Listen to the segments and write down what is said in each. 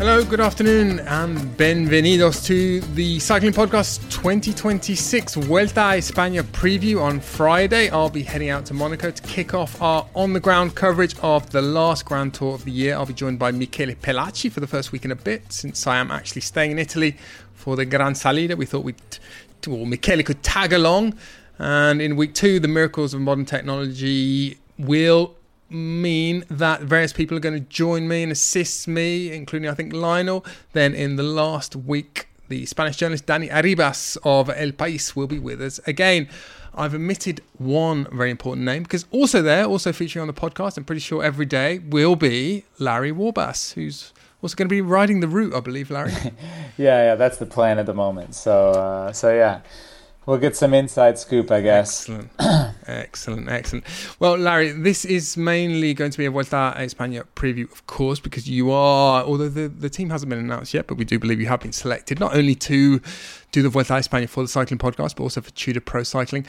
Hello, good afternoon, and bienvenidos to the Cycling Podcast 2026 Vuelta a España preview. On Friday, I'll be heading out to Monaco to kick off our on-the-ground coverage of the last Grand Tour of the year. I'll be joined by Michele Pelacci for the first week in a bit, since I am actually staying in Italy for the Gran Salida. We thought Michele could tag along, and in week 2, the miracles of modern technology will mean that various people are going to join me and assist me, including I think Lionel. Then in the last week, the Spanish journalist Dani Arribas of El País will be with us again. I've omitted one very important name because also featuring on the podcast, I'm pretty sure every day, will be Larry Warbasse, who's also going to be riding the route, I believe, Larry. Yeah, that's the plan at the moment. So yeah. We'll get some inside scoop, I guess. Excellent. Well, Larry, this is mainly going to be a Vuelta a España preview, of course, because you are, although the team hasn't been announced yet, but we do believe you have been selected, not only to do the Vuelta a España for the Cycling Podcast, but also for Tudor Pro Cycling.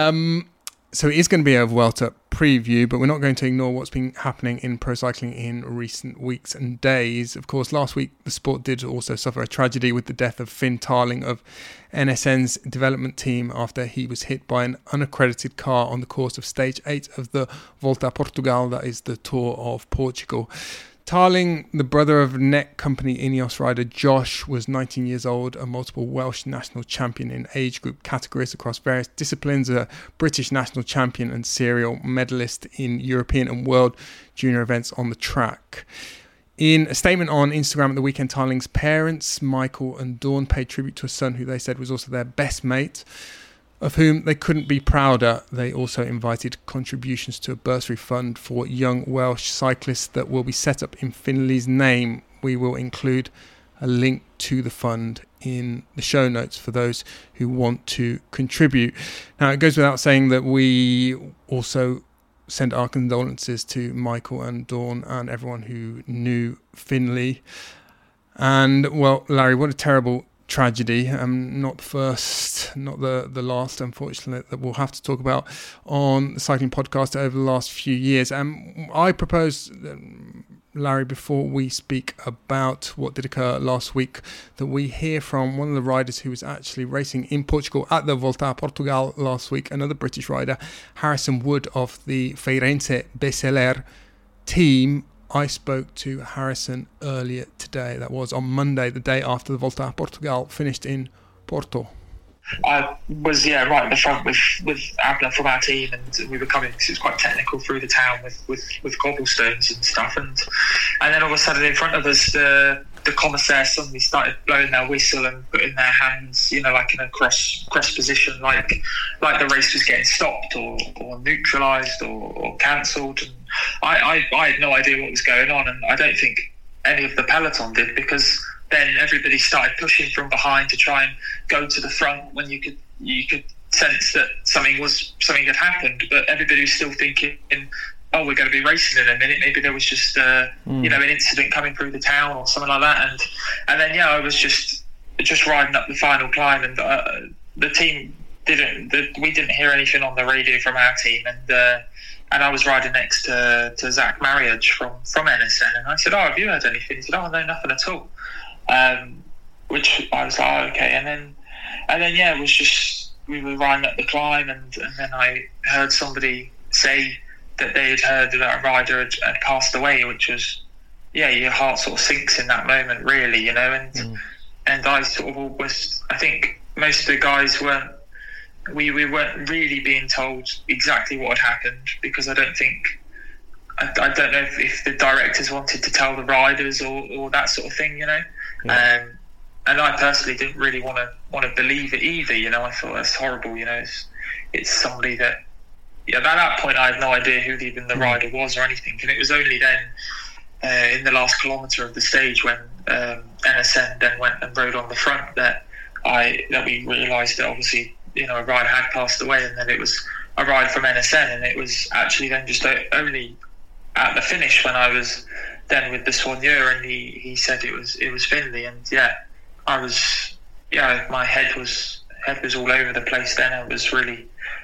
So it is going to be a Vuelta preview, but we're not going to ignore what's been happening in pro cycling in recent weeks and days. Of course, last week, the sport did also suffer a tragedy with the death of Finn Tarling of NSN's development team after he was hit by an unaccredited car on the course of Stage 8 of the Volta a Portugal, that is the Tour of Portugal. Tarling, the brother of NEC company Ineos rider Josh, was 19 years old, a multiple Welsh national champion in age group categories across various disciplines, a British national champion and serial medalist in European and world junior events on the track. In a statement on Instagram at the weekend, Tarling's parents, Michael and Dawn, paid tribute to a son who they said was also their best mate, of whom they couldn't be prouder. They also invited contributions to a bursary fund for young Welsh cyclists that will be set up in Finley's name. We will include a link to the fund in the show notes for those who want to contribute. Now, it goes without saying that we also send our condolences to Michael and Dawn and everyone who knew Finley. And, well, Larry, what a terrible tragedy. Not the first, not the last, unfortunately, that we'll have to talk about on the Cycling Podcast over the last few years. I propose, Larry, before we speak about what did occur last week, that we hear from one of the riders who was actually racing in Portugal at the Volta a Portugal last week, another British rider, Harrison Wood of the Feirense Beceler team. I spoke to Harrison earlier today. That was on Monday, the day after the Volta a Portugal finished in Porto. I was right at the front with Abner from our team, and we were coming because it was quite technical through the town with cobblestones and stuff, and then all of a sudden in front of us the commissaire suddenly started blowing their whistle and putting their hands, like in a cross position, like the race was getting stopped or neutralised or cancelled. And I had no idea what was going on, and I don't think any of the peloton did, because then everybody started pushing from behind to try and go to the front when you could sense that something had happened, but everybody was still thinking, oh, we're going to be racing in a minute. Maybe there was just an incident coming through the town or something like that. And then I was just riding up the final climb, and the team we didn't hear anything on the radio from our team, and I was riding next to Zach Marriage from NSN, and I said, "Oh, have you heard anything?" He said, "Oh, no, nothing at all." Which I was like, oh, okay, and then it was just, we were riding up the climb, and then I heard somebody say that they had heard that a rider had passed away, which was, your heart sort of sinks in that moment, really, and I sort of almost, I think most of the guys weren't really being told exactly what had happened, because I don't know if the directors wanted to tell the riders or that sort of thing, Yeah. And I personally didn't really want to believe it either. I thought that's horrible. It's somebody that, at that point I had no idea who even the rider was or anything. And it was only then in the last kilometre of the stage when NSN then went and rode on the front that we realised that obviously a rider had passed away, and then it was a ride from NSN, and it was actually then just only at the finish when I was then with the soigneur, and he said it was Finley, and I was my head was all over the place then. It was really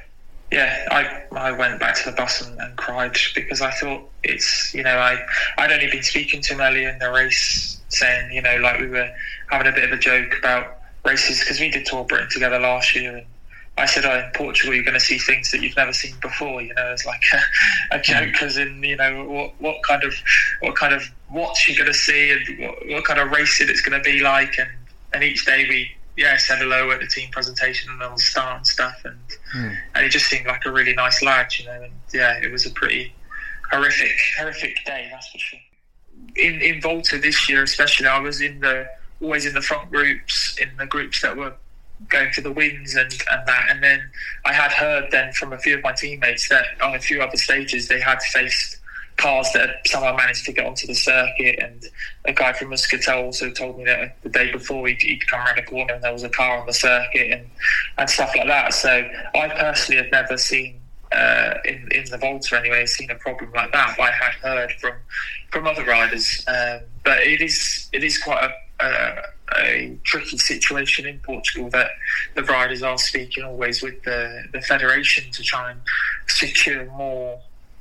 I went back to the bus and cried, because I thought it's I'd only been speaking to him earlier in the race saying, like we were having a bit of a joke about races because we did Tour Britain together last year, and I said, in Portugal you're going to see things that you've never seen before. It's like a joke, because in what kind of watch you're going to see, and what kind of racing it's going to be like, and each day we said hello at the team presentation and on the start and stuff, and he just seemed like a really nice lad, and it was a pretty horrific day, that's for sure. In Volta this year especially, I was always in the front groups, in the groups that were going for the wins and that, and then I had heard then from a few of my teammates that on a few other stages they had faced cars that had somehow managed to get onto the circuit, and a guy from Muscatel also told me that the day before he'd come around a corner and there was a car on the circuit and stuff like that. So I personally have never seen in the Volta anyway seen a problem like that, but I had heard from other riders, but it is quite a tricky situation in Portugal, that the riders are speaking always with the federation to try and secure more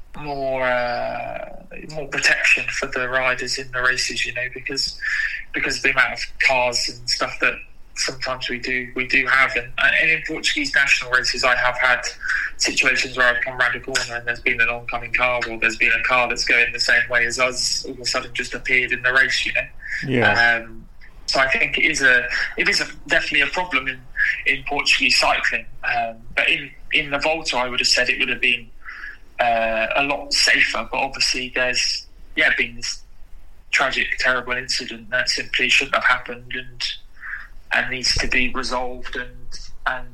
protection for the riders in the races, because of the amount of cars and stuff that sometimes we do have, and in Portuguese national races I have had situations where I've come round a corner and there's been an oncoming car, or there's been a car that's going the same way as us all of a sudden just appeared in the race, so I think it is definitely a problem in Portuguese cycling, but in the Volta I would have said it would have been a lot safer, but obviously there's been this tragic, terrible incident that simply shouldn't have happened and needs to be resolved and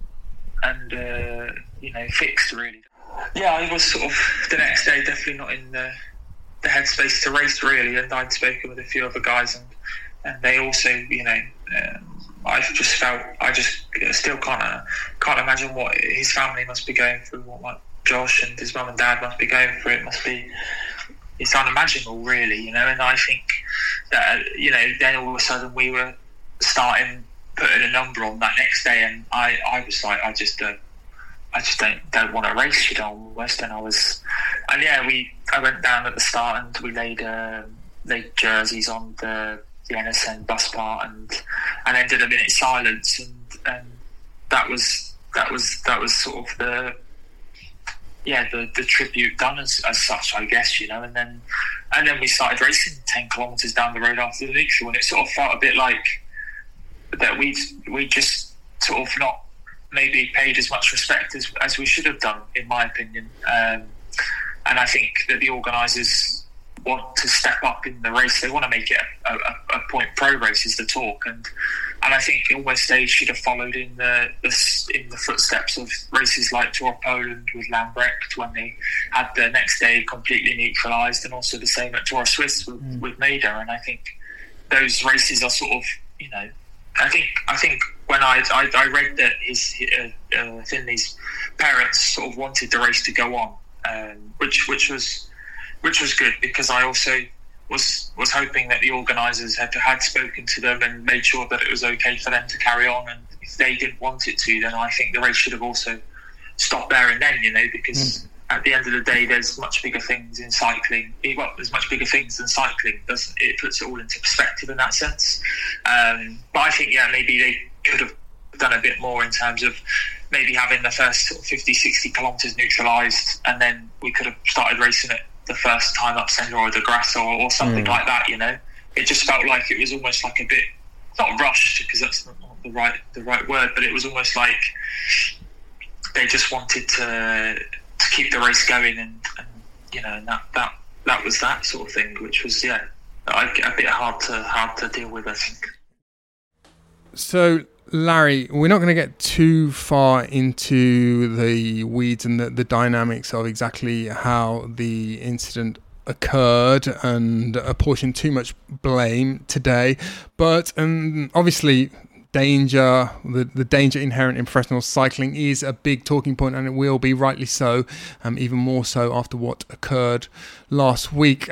fixed, really. I was sort of the next day definitely not in the headspace to race, really, and I'd spoken with a few other guys and they also, I just felt, I just still can't imagine what his family must be going through, what like Josh and his mum and dad must be going through. It's unimaginable, really, and I think that, then all of a sudden we were putting a number on that next day, and I was like, I just don't want to race, almost. And I went down at the start and we laid jerseys on the NSN bus part and then did a minute's silence, and that was sort of the tribute done as such, I guess, and then we started racing 10 kilometres down the road after the neutral, and it sort of felt a bit like that we just sort of not maybe paid as much respect as we should have done, in my opinion, and I think that the organisers want to step up in the race. They want to make it a point pro race is the talk, and I think almost they should have followed in the footsteps of races like Tour of Poland with Lambrecht, when they had the next day completely neutralised, and also the same at Tour of Swiss with Maida. And I think those races are sort of, I think when I read that Finley's parents sort of wanted the race to go on, which was good, because I also was hoping that the organisers had spoken to them and made sure that it was okay for them to carry on, and if they didn't want it to, then I think the race should have also stopped there and then, because at the end of the day there's much bigger things in cycling. Well, there's much bigger things than cycling, doesn't it? It puts it all into perspective in that sense. But I think maybe they could have done a bit more in terms of maybe having the first sort of 50-60 kilometres neutralised, and then we could have started racing it the first time up Senhora da Graça or something like that. It just felt like it was almost like a bit, not rushed, because that's not the right word, but it was almost like they just wanted to keep the race going, and that was that sort of thing, which was a bit hard to deal with, I think. So, Larry, we're not going to get too far into the weeds and the dynamics of exactly how the incident occurred and apportion too much blame today, but obviously the danger inherent in professional cycling is a big talking point, and it will be, rightly so, even more so after what occurred last week.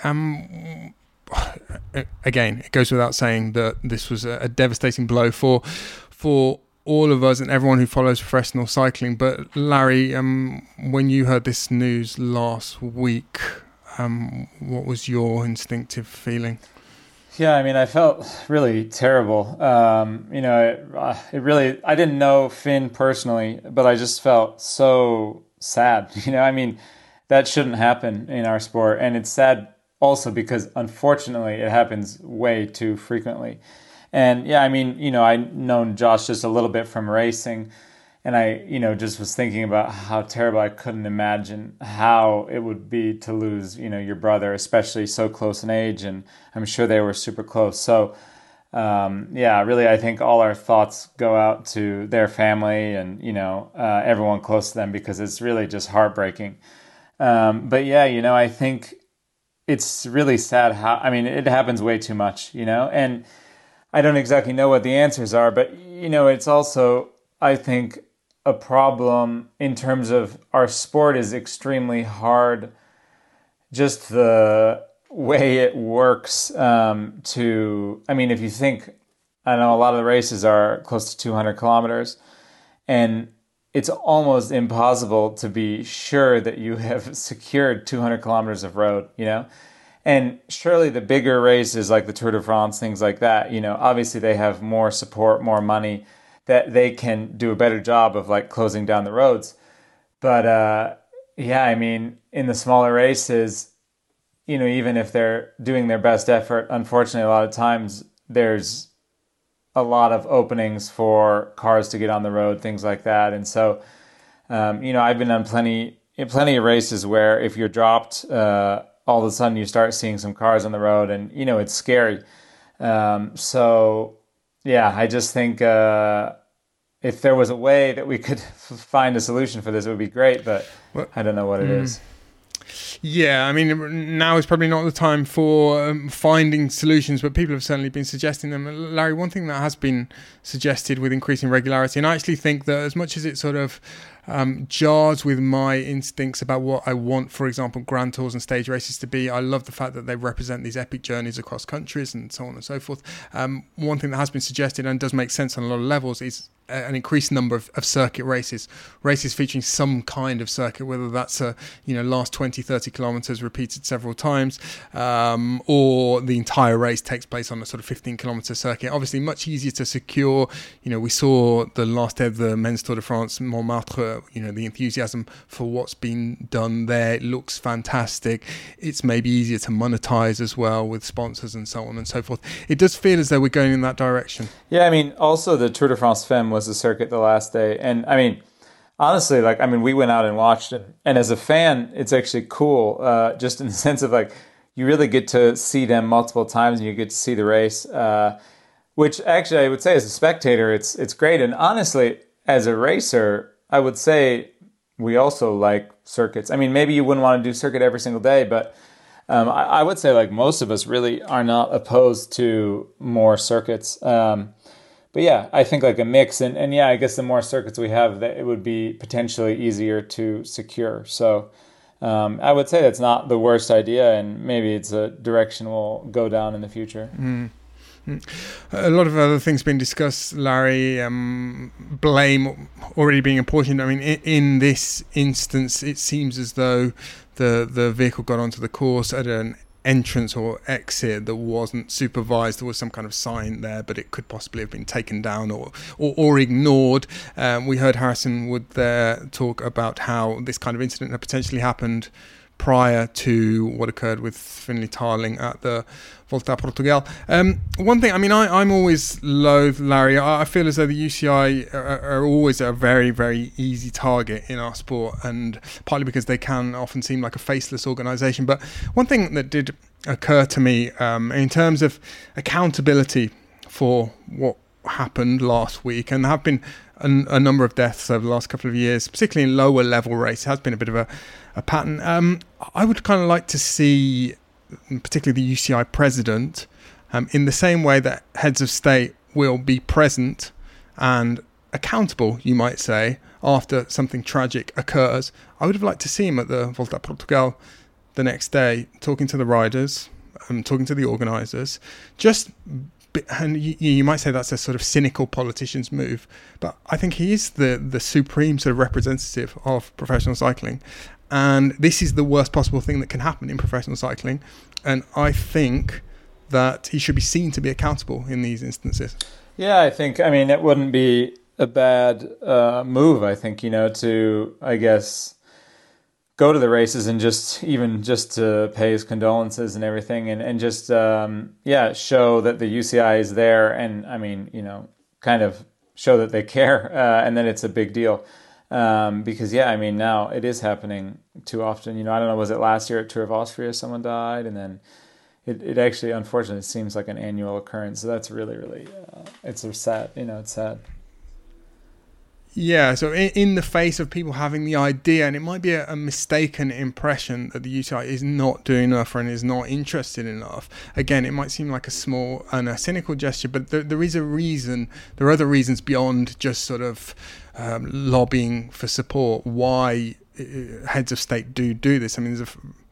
Again, it goes without saying that this was a devastating blow for all of us and everyone who follows professional cycling. But Larry, when you heard this news last week, what was your instinctive feeling? Yeah, I mean, I felt really terrible. It really, I didn't know Finn personally, but I just felt so sad. I mean, that shouldn't happen in our sport. And it's sad also because unfortunately it happens way too frequently. And yeah, I mean, I've known Josh just a little bit from racing. And I, just was thinking about how terrible. I couldn't imagine how it would be to lose, your brother, especially so close in age. And I'm sure they were super close. So, really, I think all our thoughts go out to their family and, everyone close to them, because it's really just heartbreaking. But yeah, I think it's really sad it happens way too much, and I don't exactly know what the answers are, but, it's also, I think, a problem in terms of our sport is extremely hard. Just the way it works if you think, I know a lot of the races are close to 200 kilometers, and it's almost impossible to be sure that you have secured 200 kilometers of road, And surely the bigger races like the Tour de France, things like that, obviously they have more support, more money, that they can do a better job of like closing down the roads. But in the smaller races, even if they're doing their best effort, unfortunately, a lot of times there's a lot of openings for cars to get on the road, things like that. And so, I've been on plenty of races where if you're dropped, all of a sudden you start seeing some cars on the road, and, it's scary. I just think if there was a way that we could find a solution for this, it would be great, but I don't know what it is. Yeah, I mean, now is probably not the time for finding solutions, but people have certainly been suggesting them. Larry, one thing that has been suggested with increasing regularity, and I actually think that as much as it sort of jars with my instincts about what I want, for example, Grand Tours and stage races to be, I love the fact that they represent these epic journeys across countries and so on and so forth. One thing that has been suggested and does make sense on a lot of levels is an increased number of circuit races featuring some kind of circuit, whether that's last 20, 30 kilometers repeated several times, or the entire race takes place on a sort of 15 kilometer circuit. Obviously much easier to secure. We saw the last day of the men's Tour de France, Montmartre, the enthusiasm for what's been done there. It looks fantastic. It's maybe easier to monetize as well with sponsors and so on and so forth. It does feel as though we're going in that direction. Yeah, I mean, also the Tour de France Femme was a circuit the last day. And I mean, honestly, we went out and watched it. And as a fan, it's actually cool, just in the sense of you really get to see them multiple times and you get to see the race, which actually I would say as a spectator, it's great. And honestly, as a racer, I would say we also like circuits. I mean, maybe you wouldn't want to do circuit every single day, but I would say most of us really are not opposed to more circuits. But yeah, I think a mix, and yeah, I guess the more circuits we have, that it would be potentially easier to secure. So I would say that's not the worst idea, and maybe it's a direction we'll go down in the future. A lot of other things being discussed, Larry. Blame already being apportioned. I mean, in this instance, it seems as though the vehicle got onto the course at an entrance or exit that wasn't supervised. There was some kind of sign there, but it could possibly have been taken down or ignored. We heard Harrison Wood there talk about how this kind of incident had potentially happened prior to what occurred with Finlay Tarling at the Volta a Portugal. One thing, I mean, I'm always loath, Larry. I feel as though the UCI are always a very, very easy target in our sport, and partly because they can often seem like a faceless organisation. But one thing that did occur to me in terms of accountability for what happened last week, and there have been a number of deaths over the last couple of years, particularly in lower level race, has been a bit of a pattern. I would kind of like to see, particularly the UCI president, in the same way that heads of state will be present and accountable, you might say, after something tragic occurs. I would have liked to see him at the Volta a Portugal the next day, talking to the riders, talking to the organisers, and you might say that's a sort of cynical politician's move, but I think he is the supreme sort of representative of professional cycling, and this is the worst possible thing that can happen in professional cycling. And I think that he should be seen to be accountable in these instances. Yeah, I think, it wouldn't be a bad move, I think, to, I guess, go to the races and just to pay his condolences and everything, and just, show that the UCI is there, and, kind of show that they care, and that it's a big deal. Because, now it is happening too often. I don't know, was it last year at Tour of Austria someone died, and then it actually, unfortunately, seems like an annual occurrence. So that's really, really, it's sad. It's sad. Yeah, so in the face of people having the idea, and it might be a mistaken impression that the UCI is not doing enough and is not interested enough. Again, it might seem like a small and a cynical gesture, but there is a reason. There are other reasons beyond just sort of lobbying for support why heads of state do this. There's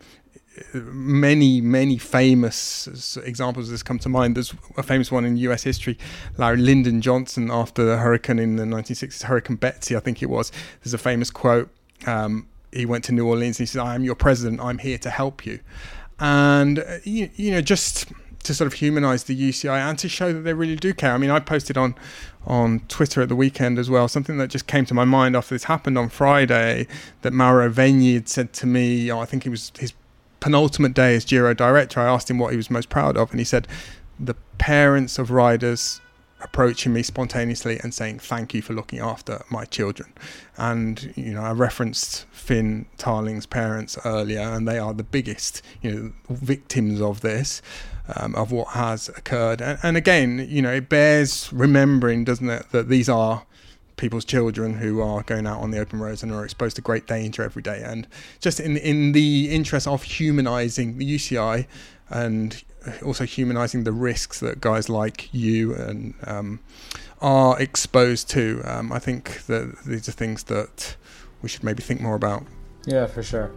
many famous examples of this come to mind. There's a famous one in US history, Larry Lyndon Johnson, after the hurricane in the 1960s, Hurricane Betsy, I think it was. There's a famous quote. He went to New Orleans and he said, "I am your president, I'm here to help you." And, just to sort of humanize the UCI and to show that they really do care. I posted on Twitter at the weekend as well, something that just came to my mind after this happened on Friday, that Mauro Vegni had said to me, I think it was his penultimate day as Giro director. I asked him what he was most proud of, and he said the parents of riders approaching me spontaneously and saying thank you for looking after my children. And I referenced Finn Tarling's parents earlier, and they are the biggest victims of this, of what has occurred. And again, it bears remembering, doesn't it, that these are people's children who are going out on the open roads and are exposed to great danger every day. And just in the interest of humanizing the UCI and also humanizing the risks that guys like you and are exposed to, I think that these are things that we should maybe think more about. Yeah, for sure.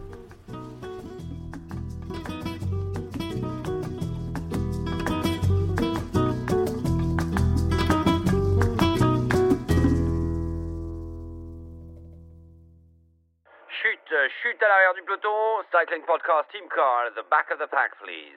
Chute à l'arrière du peloton, cycling podcast team car at the back of the pack, please.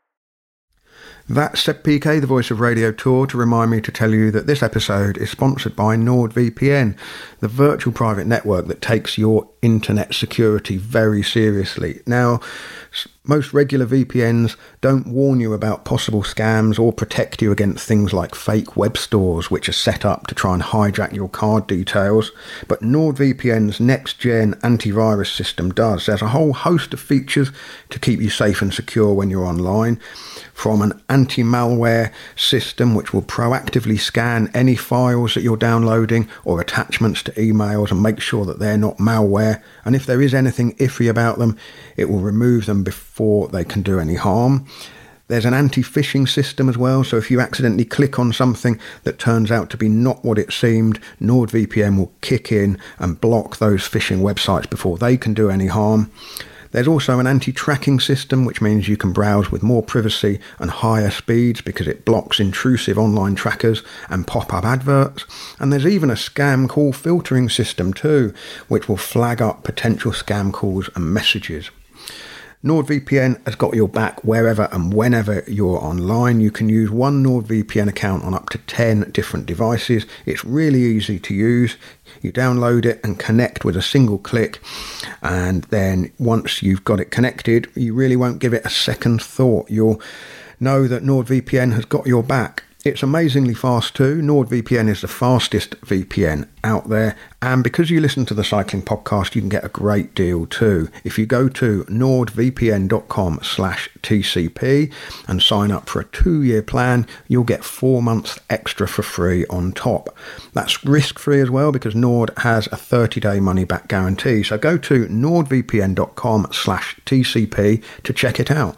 That's Seb PK, the voice of Radio Tour, to remind me to tell you that this episode is sponsored by NordVPN, the virtual private network that takes your internet security very seriously. Now, most regular VPNs don't warn you about possible scams or protect you against things like fake web stores which are set up to try and hijack your card details, but NordVPN's next-gen antivirus system does. There's a whole host of features to keep you safe and secure when you're online, from an anti-malware system which will proactively scan any files that you're downloading or attachments to emails and make sure that they're not malware, and if there is anything iffy about them, it will remove them before they can do any harm. There's an anti-phishing system as well, so if you accidentally click on something that turns out to be not what it seemed, NordVPN will kick in and block those phishing websites before they can do any harm. There's also an anti-tracking system, which means you can browse with more privacy and higher speeds because it blocks intrusive online trackers and pop-up adverts. And there's even a scam call filtering system too, which will flag up potential scam calls and messages. NordVPN has got your back wherever and whenever you're online. You can use one NordVPN account on up to 10 different devices. It's really easy to use. You download it and connect with a single click, and then once you've got it connected, you really won't give it a second thought. You'll know that NordVPN has got your back. It's amazingly fast too. NordVPN is the fastest VPN out there, and because you listen to the cycling podcast, you can get a great deal too. If you go to nordvpn.com/TCP and sign up for a 2-year plan, you'll get 4 months extra for free on top. That's risk-free as well because Nord has a 30-day money-back guarantee. So go to nordvpn.com/TCP to check it out.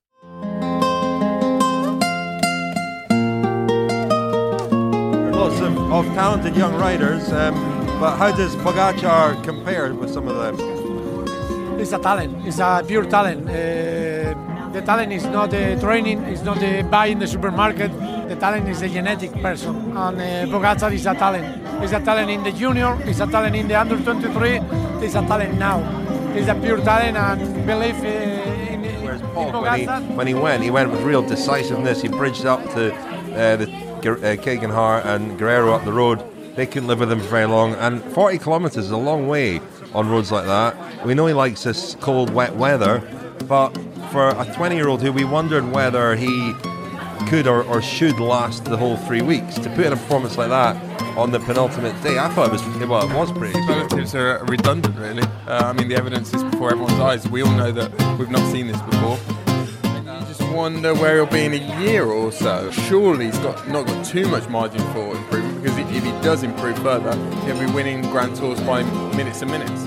Of talented young riders, but how does Pogacar compare with some of them? It's a talent. It's a pure talent. The talent is not the training. It's not the buy in the supermarket. The talent is a genetic person, and Pogacar is a talent. It's a talent in the junior. It's a talent in the under 23. It's a talent now. It's a pure talent, and believe in. Paul, when he went with real decisiveness. He bridged up to the Keegan Hart and Guerrero up the road. They couldn't live with him for very long, and 40 kilometres is a long way on roads like that. We know he likes this cold, wet weather, but for a 20-year-old who we wondered whether he could or should last the whole 3 weeks, to put in a performance like that on the penultimate day, I thought it was pretty good. Relatives are redundant, really. I mean, the evidence is before everyone's eyes. We all know that we've not seen this before. You just wonder where he'll be in a year or so. Surely he's not got too much margin for improvement, because if he does improve further, he'll be winning Grand Tours by minutes and minutes.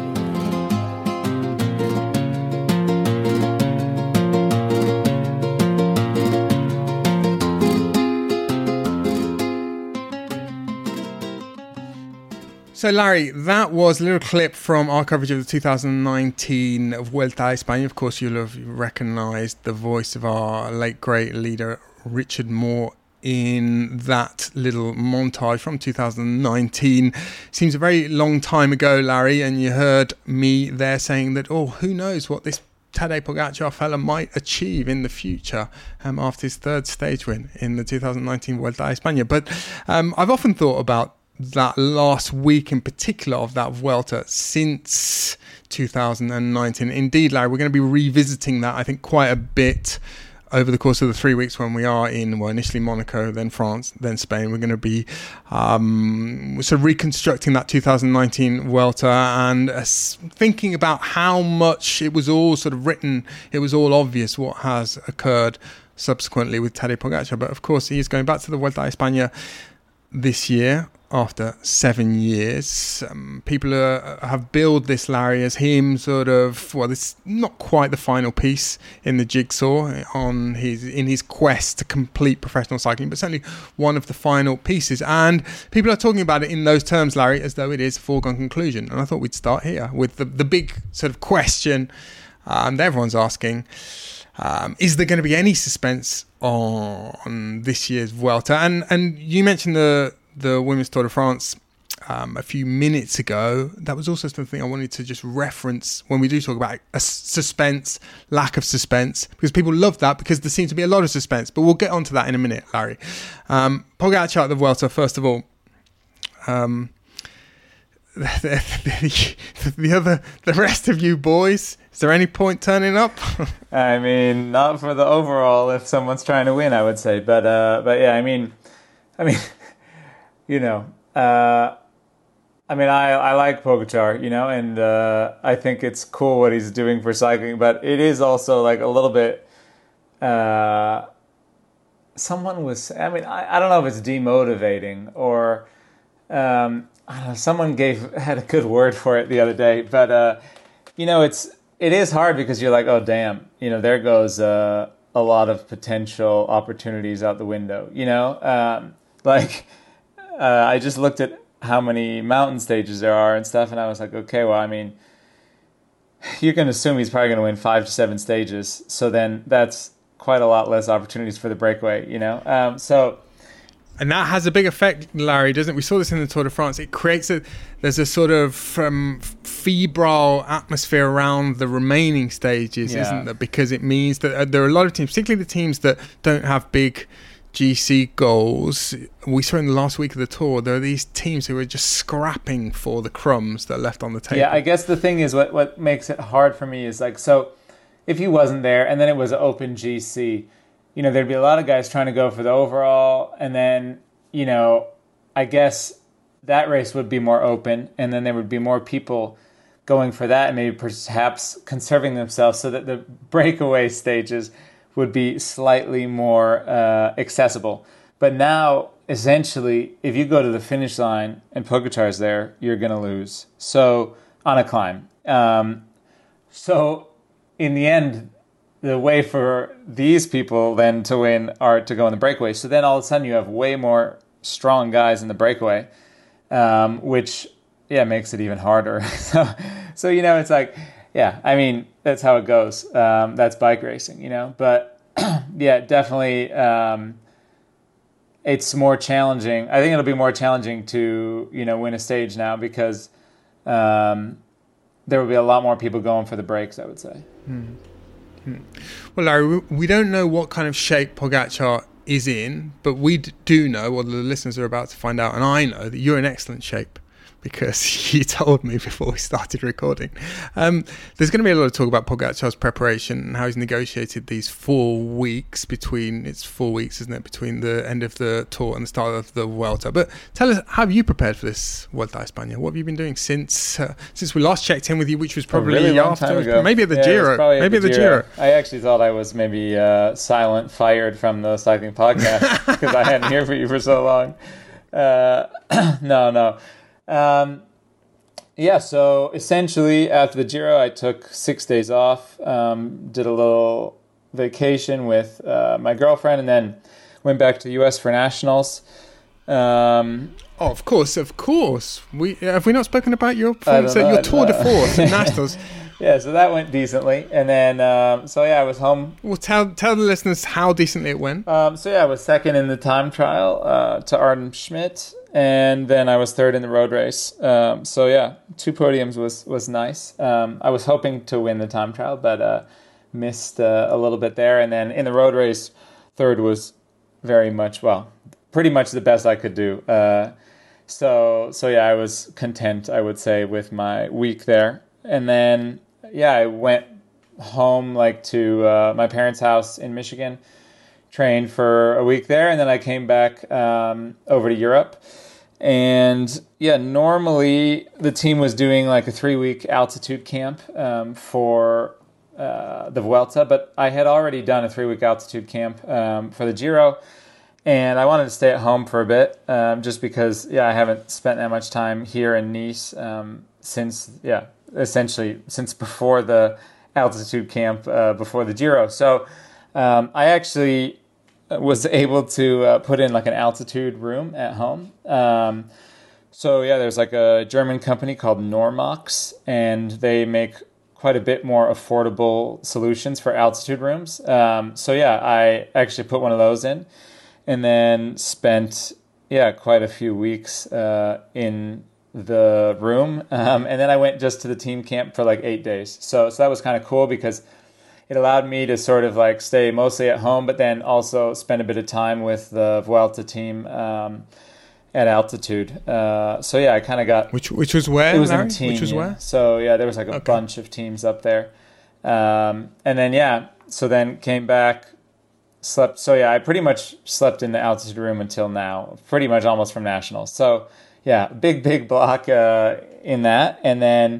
So, Larry, that was a little clip from our coverage of the 2019 Vuelta a España. Of course, you'll have recognised the voice of our late great leader, Richard Moore, in that little montage from 2019. Seems a very long time ago, Larry, and you heard me there saying that, who knows what this Tadej Pogacar fella might achieve in the future after his third stage win in the 2019 Vuelta a España. But I've often thought about that last week in particular of that Vuelta since 2019. Indeed, Larry, we're going to be revisiting that, I think, quite a bit over the course of the 3 weeks when we are in, initially Monaco, then France, then Spain. We're going to be sort of reconstructing that 2019 Vuelta and thinking about how much it was all sort of written, it was all obvious what has occurred subsequently with Tadej Pogacar. But of course, he is going back to the Vuelta a España this year after 7 years. People have billed this, Larry, as him sort of, it's not quite the final piece in the jigsaw in his quest to complete professional cycling, but certainly one of the final pieces. And people are talking about it in those terms, Larry, as though it is a foregone conclusion. And I thought we'd start here with the big sort of question that everyone's asking. Is there going to be any suspense on this year's Vuelta? And you mentioned the Women's Tour de France a few minutes ago. That was also something I wanted to just reference when we do talk about a suspense, lack of suspense, because people love that because there seems to be a lot of suspense. But we'll get onto that in a minute, Larry. Pogacar at the Vuelta, first of all. The rest of you boys, is there any point turning up? I mean, not for the overall if someone's trying to win, I would say. But yeah, I mean, you know, I like Pogacar, you know, and I think it's cool what he's doing for cycling, but it is also like a little bit, someone was, I don't know if it's demotivating or, I don't know, someone had a good word for it the other day, but, you know, it is hard because you're like, oh, damn, you know, there goes a lot of potential opportunities out the window, you know, I just looked at how many mountain stages there are and stuff, and I was like, okay, well, I mean, you can assume he's probably going to win 5 to 7 stages, so then that's quite a lot less opportunities for the breakaway, you know? And that has a big effect, Larry, doesn't it? We saw this in the Tour de France. It creates there's a sort of febrile atmosphere around the remaining stages, isn't there? Because it means that there are a lot of teams, particularly the teams that don't have big GC goals. We saw in the last week of the Tour, there are these teams who are just scrapping for the crumbs that are left on the table. Yeah, I guess the thing is what makes it hard for me is like, so if he wasn't there and then it was an open GC, you know, there'd be a lot of guys trying to go for the overall, and then, you know, I guess that race would be more open, and then there would be more people going for that and maybe perhaps conserving themselves so that the breakaway stages would be slightly more accessible. But now, essentially, if you go to the finish line and Pogacar's there, you're going to lose. So, on a climb. So, in the end, the way for these people then to win are to go in the breakaway. So then all of a sudden you have way more strong guys in the breakaway, which, makes it even harder. So, you know, it's like, yeah, I mean, that's how it goes. That's bike racing, you know. But, yeah, definitely it's more challenging. I think it'll be more challenging to, you know, win a stage now because there will be a lot more people going for the breaks, I would say. Well, Larry, we don't know what kind of shape Pogacar is in, but we do know, or the listeners are about to find out, and I know that you're in excellent shape, because you told me before we started recording. There's going to be a lot of talk about Pogacar's preparation and how he's negotiated these 4 weeks it's 4 weeks, isn't it, between the end of the Tour and the start of the Vuelta. But tell us, how have you prepared for this Vuelta a España? What have you been doing since we last checked in with you, which was probably a really long time ago. Maybe at the Giro. Maybe at the Giro. I actually thought I was maybe fired from the cycling podcast because I hadn't heard from you for so long. No. So essentially after the Giro, I took 6 days off, did a little vacation with my girlfriend, and then went back to the US for nationals. Of course. Have we not spoken about your performance at your Tour de Force at nationals? Yeah, so that went decently, and then I was home. Well, tell the listeners how decently it went. I was second in the time trial to Arden Schmidt, and then I was third in the road race. 2 podiums was nice. I was hoping to win the time trial, but missed a little bit there. And then in the road race, third was pretty much the best I could do. I was content, I would say, with my week there. And then I went home to my parents' house in Michigan, trained for a week there, and then I came back over to Europe. And normally the team was doing a 3-week altitude camp for the Vuelta, but I had already done a 3-week altitude camp for the Giro, and I wanted to stay at home for a bit, just because I haven't spent that much time here in Nice essentially since before the altitude camp, before the Giro. So I actually was able to put in an altitude room at home. There's a German company called Normox, and they make quite a bit more affordable solutions for altitude rooms. I actually put one of those in, and then spent quite a few weeks in the room, and then I went just to the team camp for 8 days. So that was kind of cool, because it allowed me to sort of stay mostly at home, but then also spend a bit of time with the Vuelta team at altitude. I kind of got... Which was where, it was Larry? In Tignes. Which was where? So there was a bunch of teams up there. And then so then came back, slept. So I pretty much slept in the altitude room until now, pretty much almost from nationals. So big block in that. And then...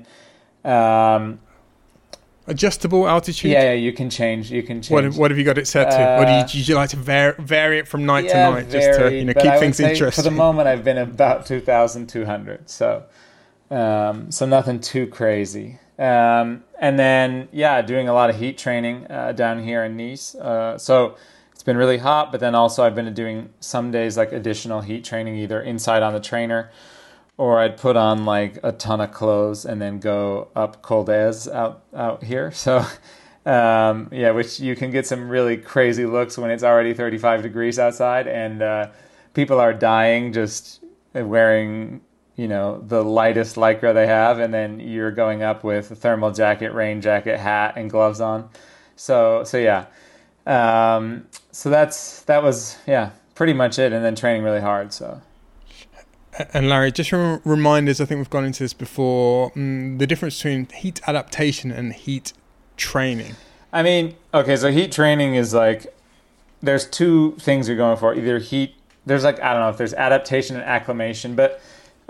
adjustable altitude? Yeah, you can change. What have you got it set to? Or do you like to vary it from night to night, just to keep things interesting? For the moment, I've been about 2,200, so nothing too crazy. And then doing a lot of heat training down here in Nice. So it's been really hot, but then also I've been doing some days additional heat training, either inside on the trainer, or I'd put on a ton of clothes and then go up Col d'Ez out here. So, which you can get some really crazy looks when it's already 35 degrees outside, and people are dying just wearing, the lightest Lycra they have, and then you're going up with a thermal jacket, rain jacket, hat, and gloves on. So that was pretty much it, and then training really hard. So. And Larry, just remind us, I think we've gone into this before, the difference between heat adaptation and heat training. I mean, okay, so heat training is there's two things you're going for. Either heat, there's I don't know if there's adaptation and acclimation, but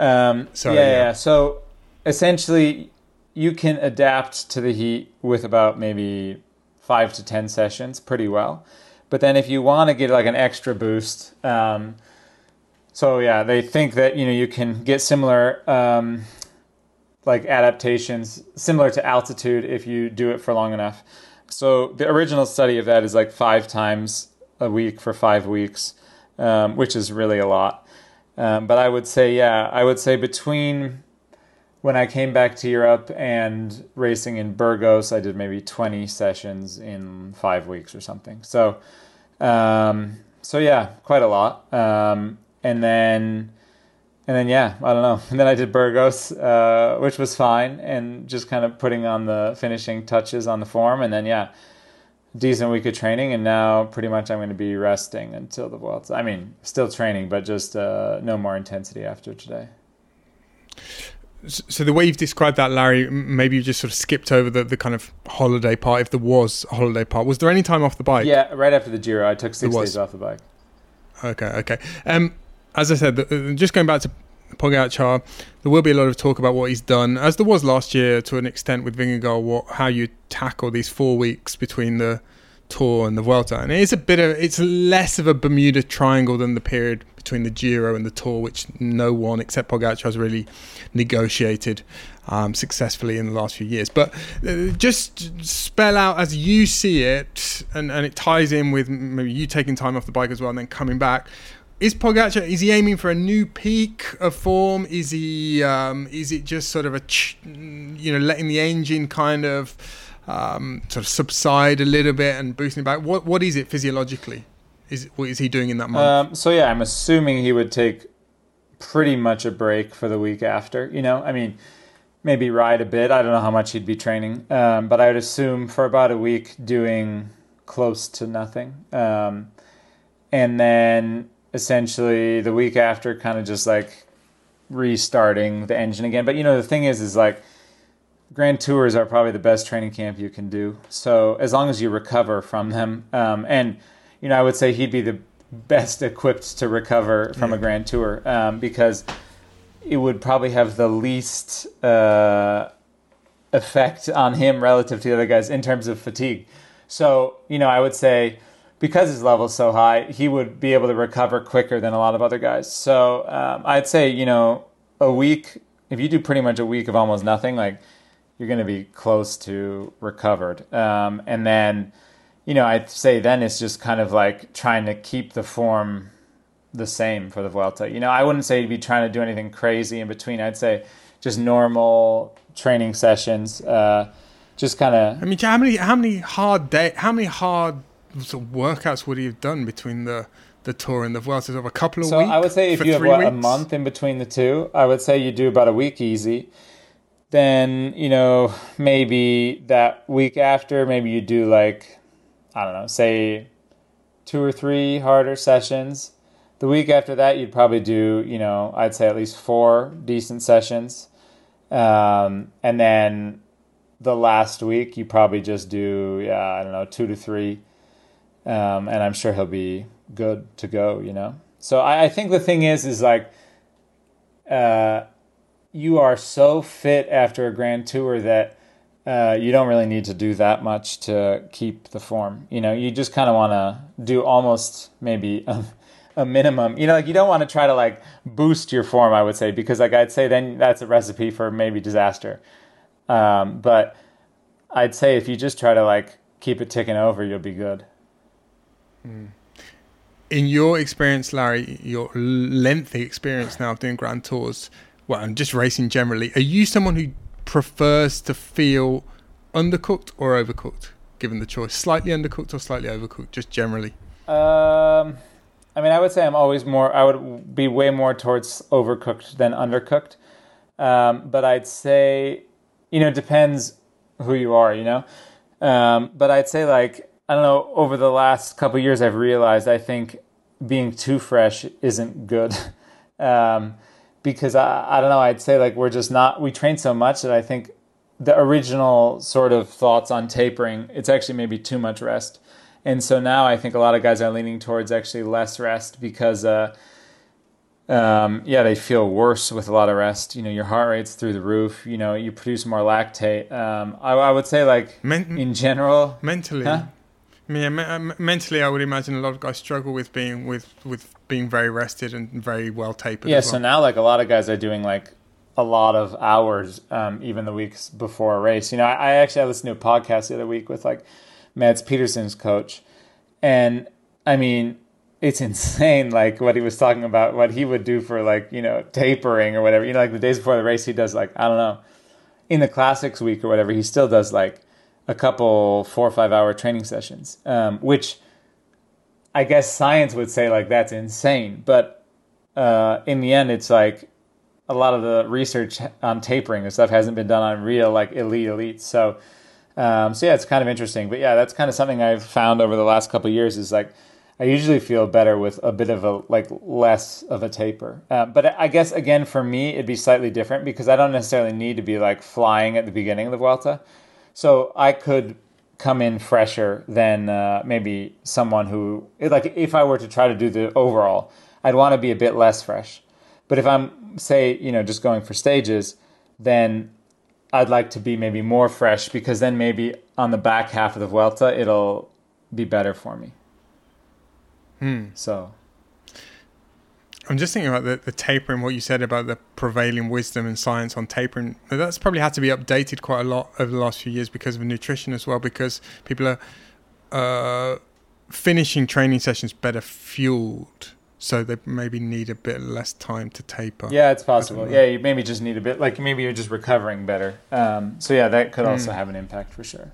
so essentially you can adapt to the heat with about maybe 5 to 10 sessions pretty well. But then if you want to get an extra boost, they think that you can get similar adaptations similar to altitude if you do it for long enough. So the original study of that is 5 times a week for 5 weeks, which is really a lot. But I would say between when I came back to Europe and racing in Burgos, I did maybe 20 sessions in 5 weeks or something. So quite a lot. And then I don't know. And then I did Burgos, which was fine, and just kind of putting on the finishing touches on the form. And then decent week of training, and now pretty much I'm going to be resting until the Vuelta. I mean, still training, but just no more intensity after today. So the way you've described that, Larry, maybe you just sort of skipped over the kind of holiday part, if there was a holiday part. Was there any time off the bike? Yeah, right after the Giro, I took 6 days off the bike. Okay. As I said, just going back to Pogačar, there will be a lot of talk about what he's done, as there was last year to an extent with Vingegaard, how you tackle these 4 weeks between the Tour and the Vuelta. And it's less of a Bermuda Triangle than the period between the Giro and the Tour, which no one except Pogačar has really negotiated successfully in the last few years. But just spell out as you see it, and it ties in with maybe you taking time off the bike as well and then coming back. Is Pogačar, is he aiming for a new peak of form? Is it just sort of letting the engine kind of sort of subside a little bit and boosting it back? What is it physiologically? What is he doing in that month? So yeah, I'm assuming he would take pretty much a break for the week after. I mean, maybe ride a bit. I don't know how much he'd be training, but I would assume for about a week doing close to nothing, and then essentially the week after kind of just like restarting the engine again. But the thing is like Grand Tours are probably the best training camp you can do. So as long as you recover from them, and I would say he'd be the best equipped to recover from a Grand Tour, because it would probably have the least effect on him relative to the other guys in terms of fatigue. So, I would say because his level is so high, he would be able to recover quicker than a lot of other guys. So I'd say, a week, if you do pretty much a week of almost nothing, like you're going to be close to recovered. And then, I'd say then it's just kind of like trying to keep the form the same for the Vuelta. I wouldn't say you'd be trying to do anything crazy in between. I'd say just normal training sessions, just kind of... I mean, how many hard sort of workouts would he have done between the Tour and the Vuelta? Of a couple of weeks? So I would say if you have a month in between the two, I would say you do about a week easy. Then, maybe that week after, maybe you do like, I don't know, say 2 or 3 harder sessions. The week after that, you'd probably do, I'd say at least 4 decent sessions. And then the last week, you probably just do, 2 to 3. And I'm sure he'll be good to go, So I think the thing is like, you are so fit after a Grand Tour that you don't really need to do that much to keep the form. You just kind of want to do almost maybe a minimum. You don't want to try to like boost your form, I would say, because like I'd say then that's a recipe for maybe disaster. But I'd say if you just try to like keep it ticking over, you'll be good. In your experience, Larry, your lengthy experience now of doing Grand Tours, and just racing generally, are you someone who prefers to feel undercooked or overcooked, given the choice? Slightly undercooked or slightly overcooked, just generally? I mean, I would say I would be way more towards overcooked than undercooked. But I'd say, it depends who you are, But I'd say like, I don't know, over the last couple of years, I've realized I think being too fresh isn't good. Because I don't know, I'd say like we train so much that I think the original sort of thoughts on tapering, it's actually maybe too much rest. And so now I think a lot of guys are leaning towards actually less rest because, they feel worse with a lot of rest. Your heart rate's through the roof. You produce more lactate. I would say like in general... Mentally. Huh? Yeah, mentally, I would imagine a lot of guys struggle with being very rested and very well tapered. Yeah, as well. So now like a lot of guys are doing like a lot of hours, even the weeks before a race. I listened to a podcast the other week with like Mads Peterson's coach, and I mean it's insane like what he was talking about, what he would do for like tapering or whatever. Like the days before the race, he does like I don't know, in the classics week or whatever, he still does like a couple 4 or 5 hour training sessions, which I guess science would say like that's insane. But in the end, it's like a lot of the research on tapering and stuff hasn't been done on real like elite. So So yeah, it's kind of interesting. But yeah, that's kind of something I've found over the last couple of years is like, I usually feel better with a bit of a, like, less of a taper. But I guess, again, for me, it'd be slightly different because I don't necessarily need to be like flying at the beginning of the Vuelta. So I could come in fresher than maybe someone who, like, if I were to try to do the overall, I'd want to be a bit less fresh. But if I'm, say, just going for stages, then I'd like to be maybe more fresh because then maybe on the back half of the Vuelta, it'll be better for me. So I'm just thinking about the tapering, what you said about the prevailing wisdom and science on tapering. That's probably had to be updated quite a lot over the last few years because of nutrition as well, because people are finishing training sessions better fueled, so they maybe need a bit less time to taper. Yeah, it's possible. Yeah, you maybe just need a bit, like maybe you're just recovering better. So yeah, that could also have an impact for sure.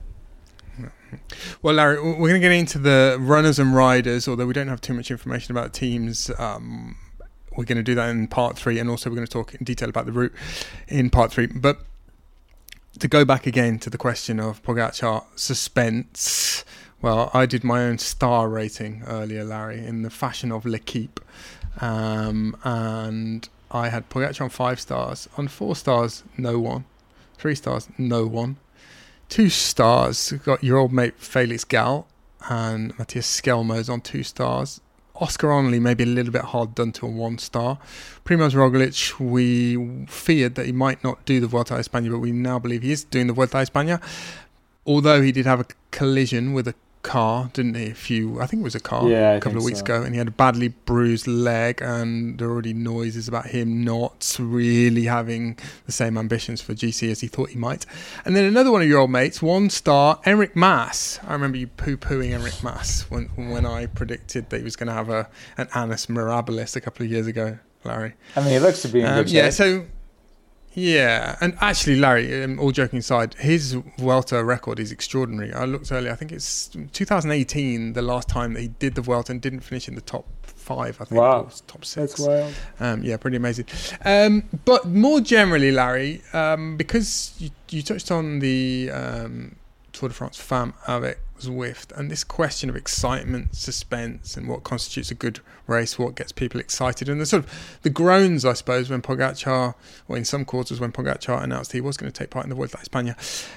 Well, Larry, we're going to get into the runners and riders, although we don't have too much information about teams. We're going to do that in part 3, and also we're going to talk in detail about the route in part 3. But to go back again to the question of Pogacar suspense, well, I did my own star rating earlier, Larry, in the fashion of L'Equipe. And I had Pogacar on 5 stars. On 4 stars, no one. 3 stars, no one. 2 stars, got your old mate Felix Gal and Matthias Skelmos on 2 stars. Oscar Onley maybe a little bit hard done to a 1 star. Primoz Roglic, we feared that he might not do the Vuelta a España, but we now believe he is doing the Vuelta a España. Although he did have a collision with a car, didn't he? I think it was a car a couple of weeks ago, and he had a badly bruised leg, and there are already noises about him not really having the same ambitions for GC as he thought he might. And then another one of your old mates, 1 star, Enric Mas. I remember you poo-pooing Enric Mas when I predicted that he was going to have an annus mirabilis a couple of years ago, Larry. I mean, he looks to be in good shape. Yeah, and actually, Larry, all joking aside, his Vuelta record is extraordinary. I looked earlier, I think it's 2018, the last time that he did the Vuelta and didn't finish in the top 5, I think. Wow. Or top 6. That's wild. Yeah, pretty amazing. But more generally, Larry, because you touched on the Tour de France Femmes avec Zwift, and this question of excitement, suspense, and what constitutes a good race, what gets people excited, and the sort of the groans, I suppose, when Pogacar, or in some quarters when Pogacar announced he was going to take part in the Vuelta a España.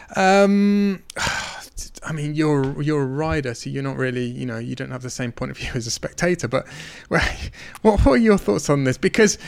I mean, you're a rider, so you're not really, you don't have the same point of view as a spectator. But what are your thoughts on this? Because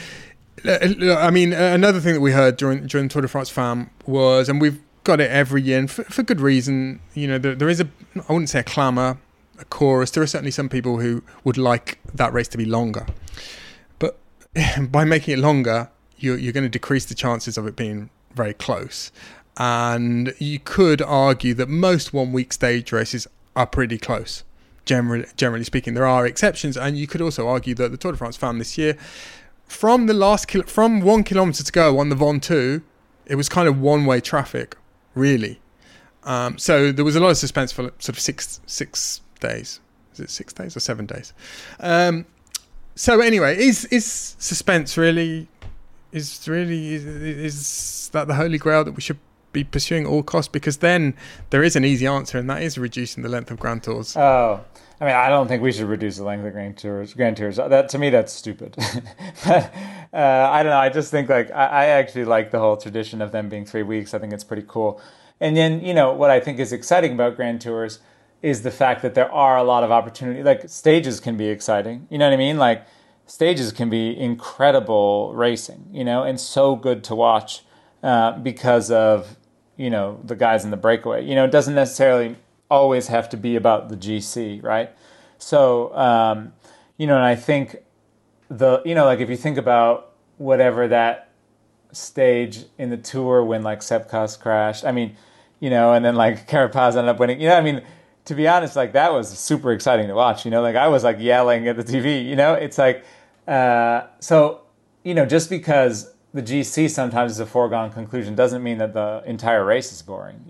I mean, another thing that we heard during Tour de France Femmes was, and we've got it every year, and for good reason, there is I wouldn't say a clamour, a chorus. There are certainly some people who would like that race to be longer, but by making it longer, you're going to decrease the chances of it being very close. And you could argue that most 1 week stage races are pretty close, generally speaking. There are exceptions, and you could also argue that the Tour de France Femmes this year, from 1 kilometre to go on the Ventoux, it was kind of one-way traffic, really. So there was a lot of suspense for sort of six days. Is it 6 days or 7 days? So anyway, is suspense really is that the holy grail that we should be pursuing at all costs? Because then there is an easy answer, and that is reducing the length of Grand Tours. Oh, I mean, I don't think we should reduce the length of Grand Tours. That, to me, that's stupid. But I don't know. I just think I actually like the whole tradition of them being 3 weeks. I think it's pretty cool. And then, what I think is exciting about Grand Tours is the fact that there are a lot of opportunity. Like, stages can be exciting. You know what I mean? Like, stages can be incredible racing, and so good to watch because of, the guys in the breakaway. It doesn't necessarily always have to be about the GC, right? So, and I think if you think about whatever that stage in the Tour when Sepkus crashed, I mean, and then Carapaz ended up winning, I mean, to be honest, that was super exciting to watch, I was yelling at the TV, it's so, just because the GC sometimes is a foregone conclusion doesn't mean that the entire race is boring,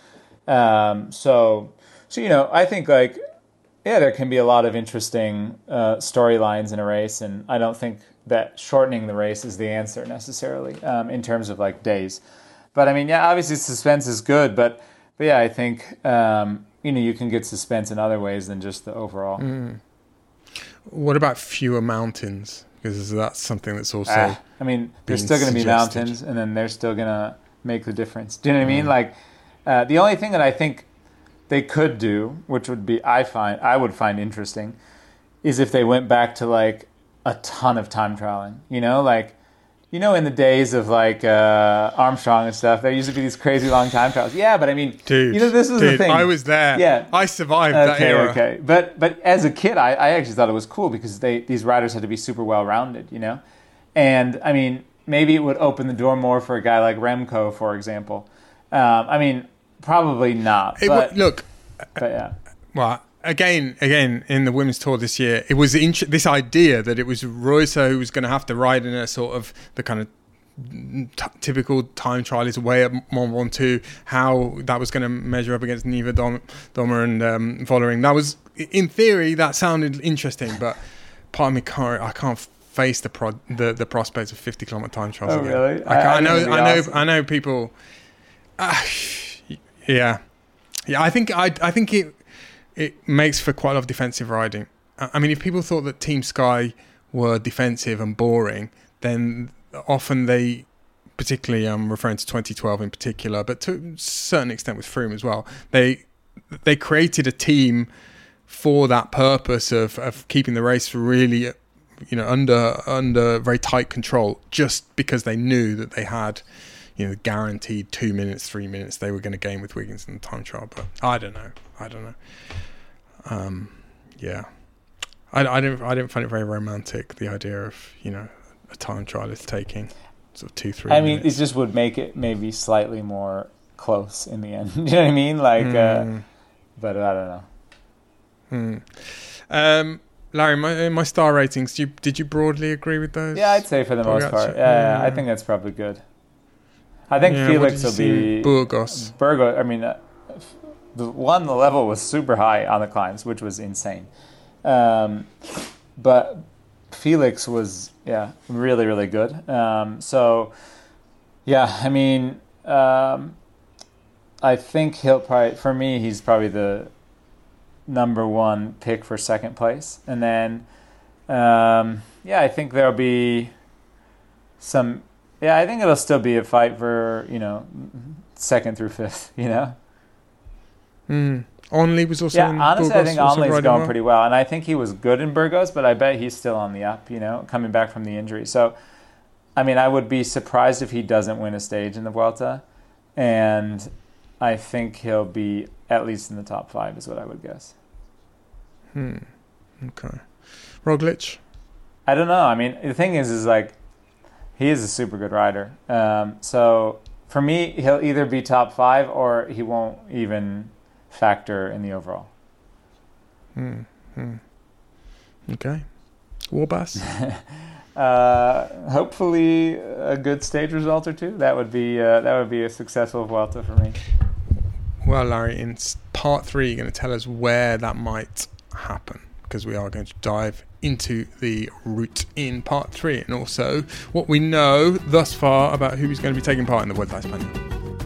So I think there can be a lot of interesting storylines in a race, and I don't think that shortening the race is the answer necessarily in terms of days. But I mean, yeah, obviously suspense is good, but yeah, I think you can get suspense in other ways than just the overall. What about fewer mountains? Because that's something that's also. There's still going to be mountains, and then they're still going to make the difference. Do you know what I mean? Like, the only thing that I think they could do, which would be I would find interesting, is if they went back to like a ton of time trialing. In the days of like Armstrong and stuff, there used to be these crazy long time trials. Yeah, but I mean, this was the thing. I was there. Yeah, I survived that era. Okay, but as a kid, I actually thought it was cool because these riders had to be super well rounded, and I mean, maybe it would open the door more for a guy like Remco, for example. Probably not. But yeah. Well, again, in the women's tour this year, it was this idea that it was Reuser who was going to have to ride in a sort of the kind of typical time trialist way at Mont Ventoux, how that was going to measure up against Niva Dommer and Vollering. That was, in theory, that sounded interesting, but part of me I can't face the prospects of 50-kilometer time trials again. Really? I know people. Yeah. I think it makes for quite a lot of defensive riding. I mean, if people thought that Team Sky were defensive and boring, then often they, particularly I'm referring to 2012 in particular, but to a certain extent with Froome as well, they created a team for that purpose of keeping the race really, under very tight control, just because they knew that they had, guaranteed 2 minutes, 3 minutes they were going to gain with Wiggins in the time trial. But I don't know. Yeah, I didn't find it very romantic, the idea of a time trial is taking sort of 2-3 minutes. I mean, it just would make it maybe slightly more close in the end. You know what I mean? Like, but I don't know. Larry, my star ratings, did you broadly agree with those? Yeah, I'd say for the most part. Yeah, I think that's probably good. I think Felix will be Burgos. I mean, the level was super high on the climbs, which was insane. But Felix was really, really good. So yeah, I mean, I think he's probably the number one pick for second place. And then I think there'll be some. Yeah, I think it'll still be a fight for, second through fifth, Onley was also in honestly, Burgos. I think Onley's going pretty well. And I think he was good in Burgos, but I bet he's still on the up, coming back from the injury. So, I mean, I would be surprised if he doesn't win a stage in the Vuelta. And I think he'll be at least in the top 5 is what I would guess. Okay. Roglic? I don't know. I mean, the thing is like, he is a super good rider. So for me, he'll either be top 5 or he won't even factor in the overall. Okay. Warbas? Hopefully a good stage result or two. That would be a successful Vuelta for me. Well, Larry, in part 3, you're going to tell us where that might happen, because we are going to dive into the route in part 3 and also what we know thus far about who's going to be taking part in the Vuelta a España.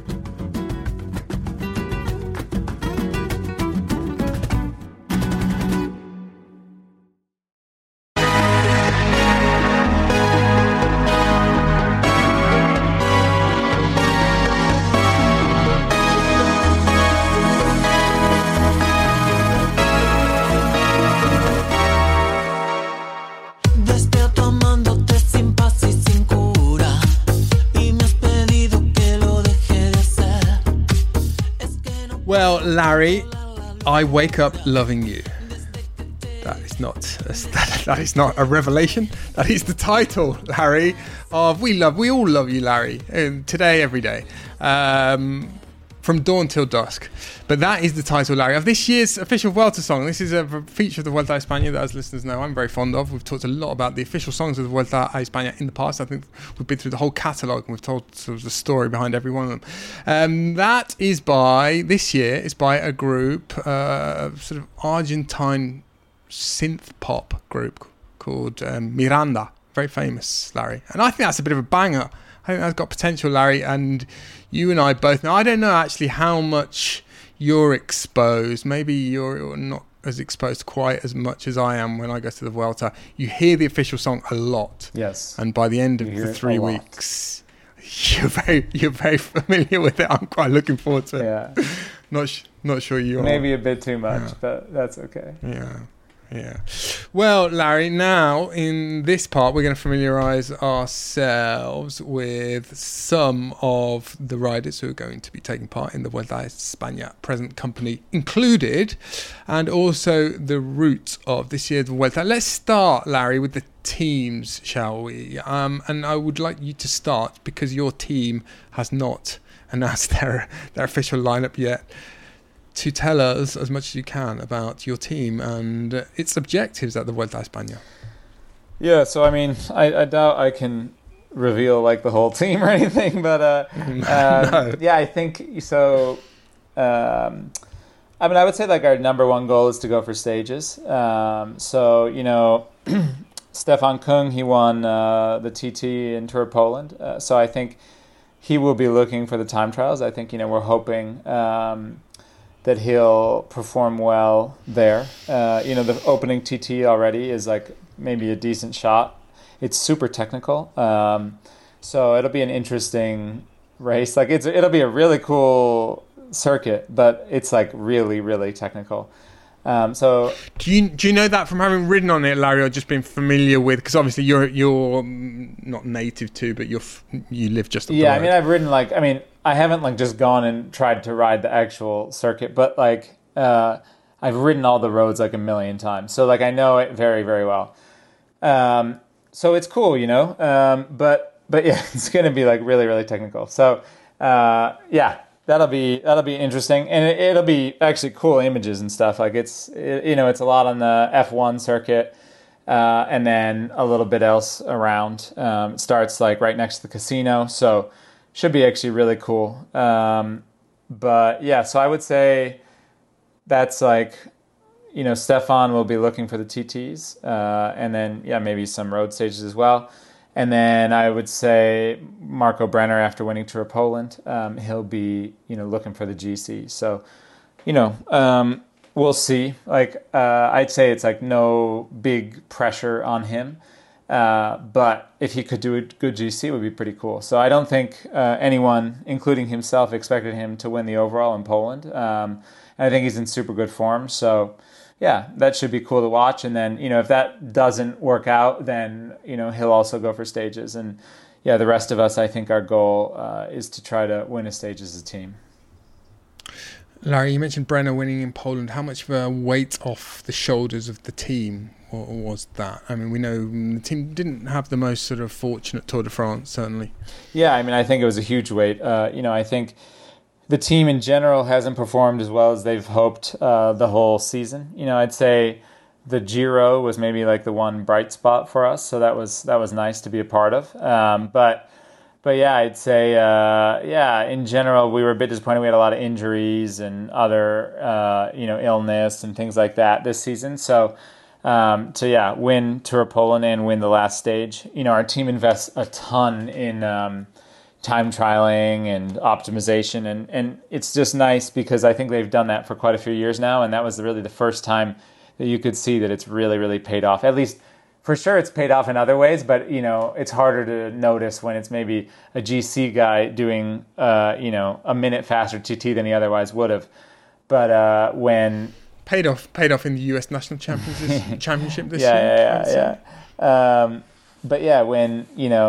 Well, Larry, I wake up loving you. That is not a revelation. That is the title, Larry, of we all love you, Larry, today, every day, from dawn till dusk. But that is the title, Larry, of this year's official Vuelta song. This is a feature of the Vuelta a España that, as listeners know, I'm very fond of. We've talked a lot about the official songs of the Vuelta a España in the past. I think we've been through the whole catalogue and we've told sort of the story behind every one of them. That is this year, is by a group, sort of Argentine synth pop group called Miranda. Very famous, Larry. And I think that's a bit of a banger. I think that's got potential, Larry, and you and I both know. I don't know actually how much you're exposed. Maybe you're not as exposed quite as much as I am when I go to the Vuelta. You hear the official song a lot. Yes. And by the end of the 3 weeks, you're very familiar with it. I'm quite looking forward to it. Yeah. Not sure you are. Maybe a bit too much, but that's okay. Yeah. Well, Larry, now in this part, we're going to familiarise ourselves with some of the riders who are going to be taking part in the Vuelta a España, present company included, and also the route of this year's Vuelta. Let's start, Larry, with the teams, shall we? And I would like you to start because your team has not announced their official lineup yet, to tell us as much as you can about your team and its objectives at the Vuelta a España. Yeah, so I mean, I doubt I can reveal like the whole team or anything, but no. Yeah, I think so. I mean, I would say like our number one goal is to go for stages. So you know, Stefan Kung, he won the TT in Tour of Poland, so I think he will be looking for the time trials. I think we're hoping that he'll perform well there. The opening TT already is like maybe a decent shot. It's super technical, so it'll be an interesting race. Like it'll be a really cool circuit, but it's like really, really technical. So do you know that from having ridden on it, Larry, or just been familiar with? Because obviously you're not native to, but you live just up the road. I mean, I've ridden I haven't like just gone and tried to ride the actual circuit, but like I've ridden all the roads like a million times, so like I know it very, very well. So it's cool, but yeah, it's going to be like really, really technical. So that'll be interesting, and it'll be actually cool images and stuff. Like it's a lot on the F1 circuit, and then a little bit else around. It starts like right next to the casino, so should be actually really cool. But yeah, so I would say that's like, Stefan will be looking for the TTs, and then maybe some road stages as well. And then I would say Marco Brenner, after winning Tour of Poland, he'll be looking for the GC. So we'll see. Like I'd say it's like no big pressure on him. But if he could do a good GC, it would be pretty cool. So I don't think anyone, including himself, expected him to win the overall in Poland. And I think he's in super good form. So yeah, that should be cool to watch. And then, if that doesn't work out, then, he'll also go for stages. And yeah, the rest of us, I think our goal is to try to win a stage as a team. Larry, you mentioned Brenner winning in Poland. How much of a weight off the shoulders of the team was that? I mean, we know the team didn't have the most sort of fortunate Tour de France, certainly. Yeah, I mean, I think it was a huge weight. I think the team in general hasn't performed as well as they've hoped the whole season. I'd say the Giro was maybe like the one bright spot for us, so that was nice to be a part of. But yeah, I'd say in general we were a bit disappointed. We had a lot of injuries and other illness and things like that this season. So win Tour of Poland and win the last stage. Our team invests a ton in time trialing and optimization, and it's just nice because I think they've done that for quite a few years now, and that was really the first time that you could see that it's really, really paid off. At least for sure it's paid off in other ways, but it's harder to notice when it's maybe a GC guy doing a minute faster TT than he otherwise would have. But when paid off in the US National Championship this year. But yeah, when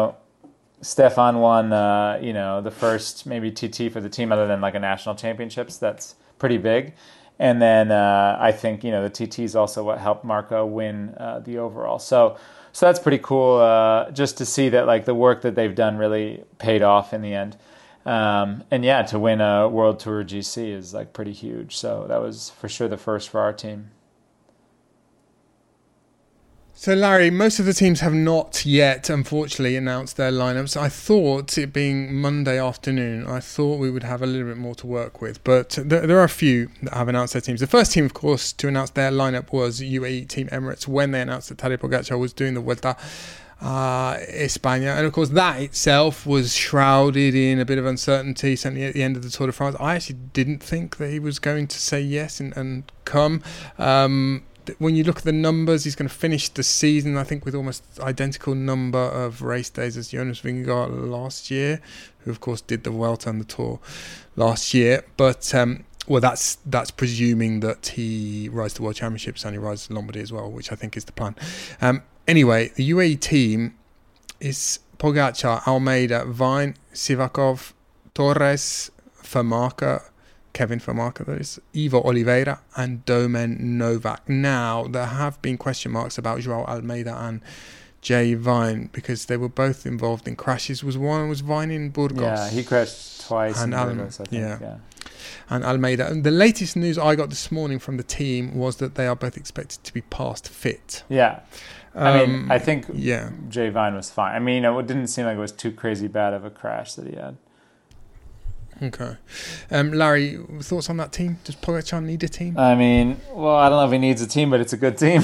Stefan won, the first maybe TT for the team other than like a national championships. That's pretty big. And then I think, the TT is also what helped Marco win the overall. So that's pretty cool just to see that like the work that they've done really paid off in the end. And yeah, to win a World Tour GC is like pretty huge. So that was for sure the first for our team. So, Larry, most of the teams have not yet, unfortunately, announced their lineups. I thought, it being Monday afternoon, I thought we would have a little bit more to work with. But there are a few that have announced their teams. The first team, of course, to announce their lineup was UAE Team Emirates when they announced that Tadej Pogacar was doing the Vuelta España. And, of course, that itself was shrouded in a bit of uncertainty, certainly at the end of the Tour de France. I actually didn't think that he was going to say yes and come. When you look at the numbers, he's going to finish the season, I think, with almost identical number of race days as Jonas Vingegaard last year, who, of course, did the Vuelta and the Tour last year. But, well, that's presuming that he rides the World Championships and he rides the Lombardy as well, which I think is the plan. Anyway, the UAE team is Pogacar, Almeida, Vine, Sivakov, Torres, Vermaken, Kevin Vermaken, that is, Ivo Oliveira and Domen Novak. Now, there have been question marks about Joao Almeida and Jay Vine because they were both involved in crashes. One was Vine in Burgos. Yeah, he crashed twice in Burgos, I think. Yeah. And Almeida. And the latest news I got this morning from the team was that they are both expected to be past fit. Yeah. I think Jay Vine was fine. I mean, it didn't seem like it was too crazy bad of a crash that he had. Okay. Larry, thoughts on that team? Does Pogacar need a team? I mean, well, I don't know if he needs a team, but it's a good team.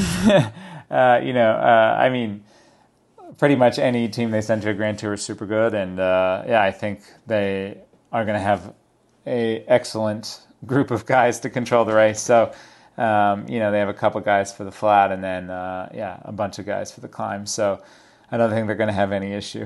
I mean, pretty much any team they send to a Grand Tour is super good. And, I think they are going to have a excellent group of guys to control the race. So, they have a couple guys for the flat and then, a bunch of guys for the climb. So I don't think they're going to have any issue.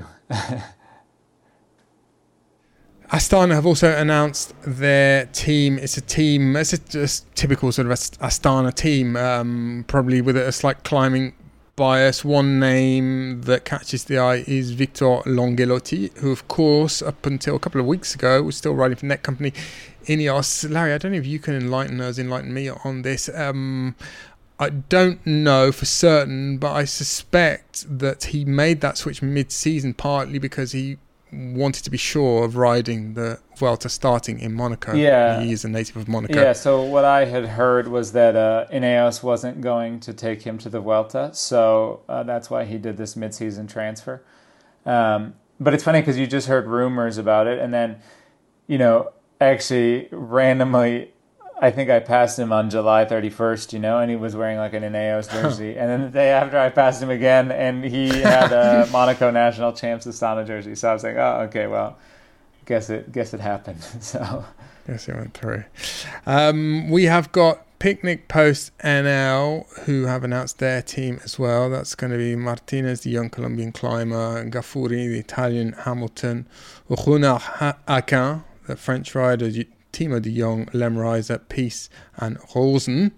Astana have also announced their team. It's a typical sort of Astana team, probably with a slight climbing bias. One name that catches the eye is Victor Longelotti, who, of course, up until a couple of weeks ago, was still riding for Net Company Ineos. Larry, I don't know if you can enlighten me on this. I don't know for certain, but I suspect that he made that switch mid-season partly because he wanted to be sure of riding the Vuelta starting in Monaco. Yeah. He is a native of Monaco. Yeah, so what I had heard was that Ineos wasn't going to take him to the Vuelta, so that's why he did this mid-season transfer. But it's funny because you just heard rumors about it, and then, actually randomly, I think I passed him on July 31st, and he was wearing like an Ineos jersey. And then the day after I passed him again, and he had a Monaco National Champs Astana jersey. So I was like, oh, okay, well, guess it happened. So yes, it went through. We have got Picnic Post NL, who have announced their team as well. That's going to be Martinez, the young Colombian climber, Gafuri, the Italian Hamilton, Rougnard Akin, the French rider, Timo de Jong, Lemreiser, Peace and Rosen.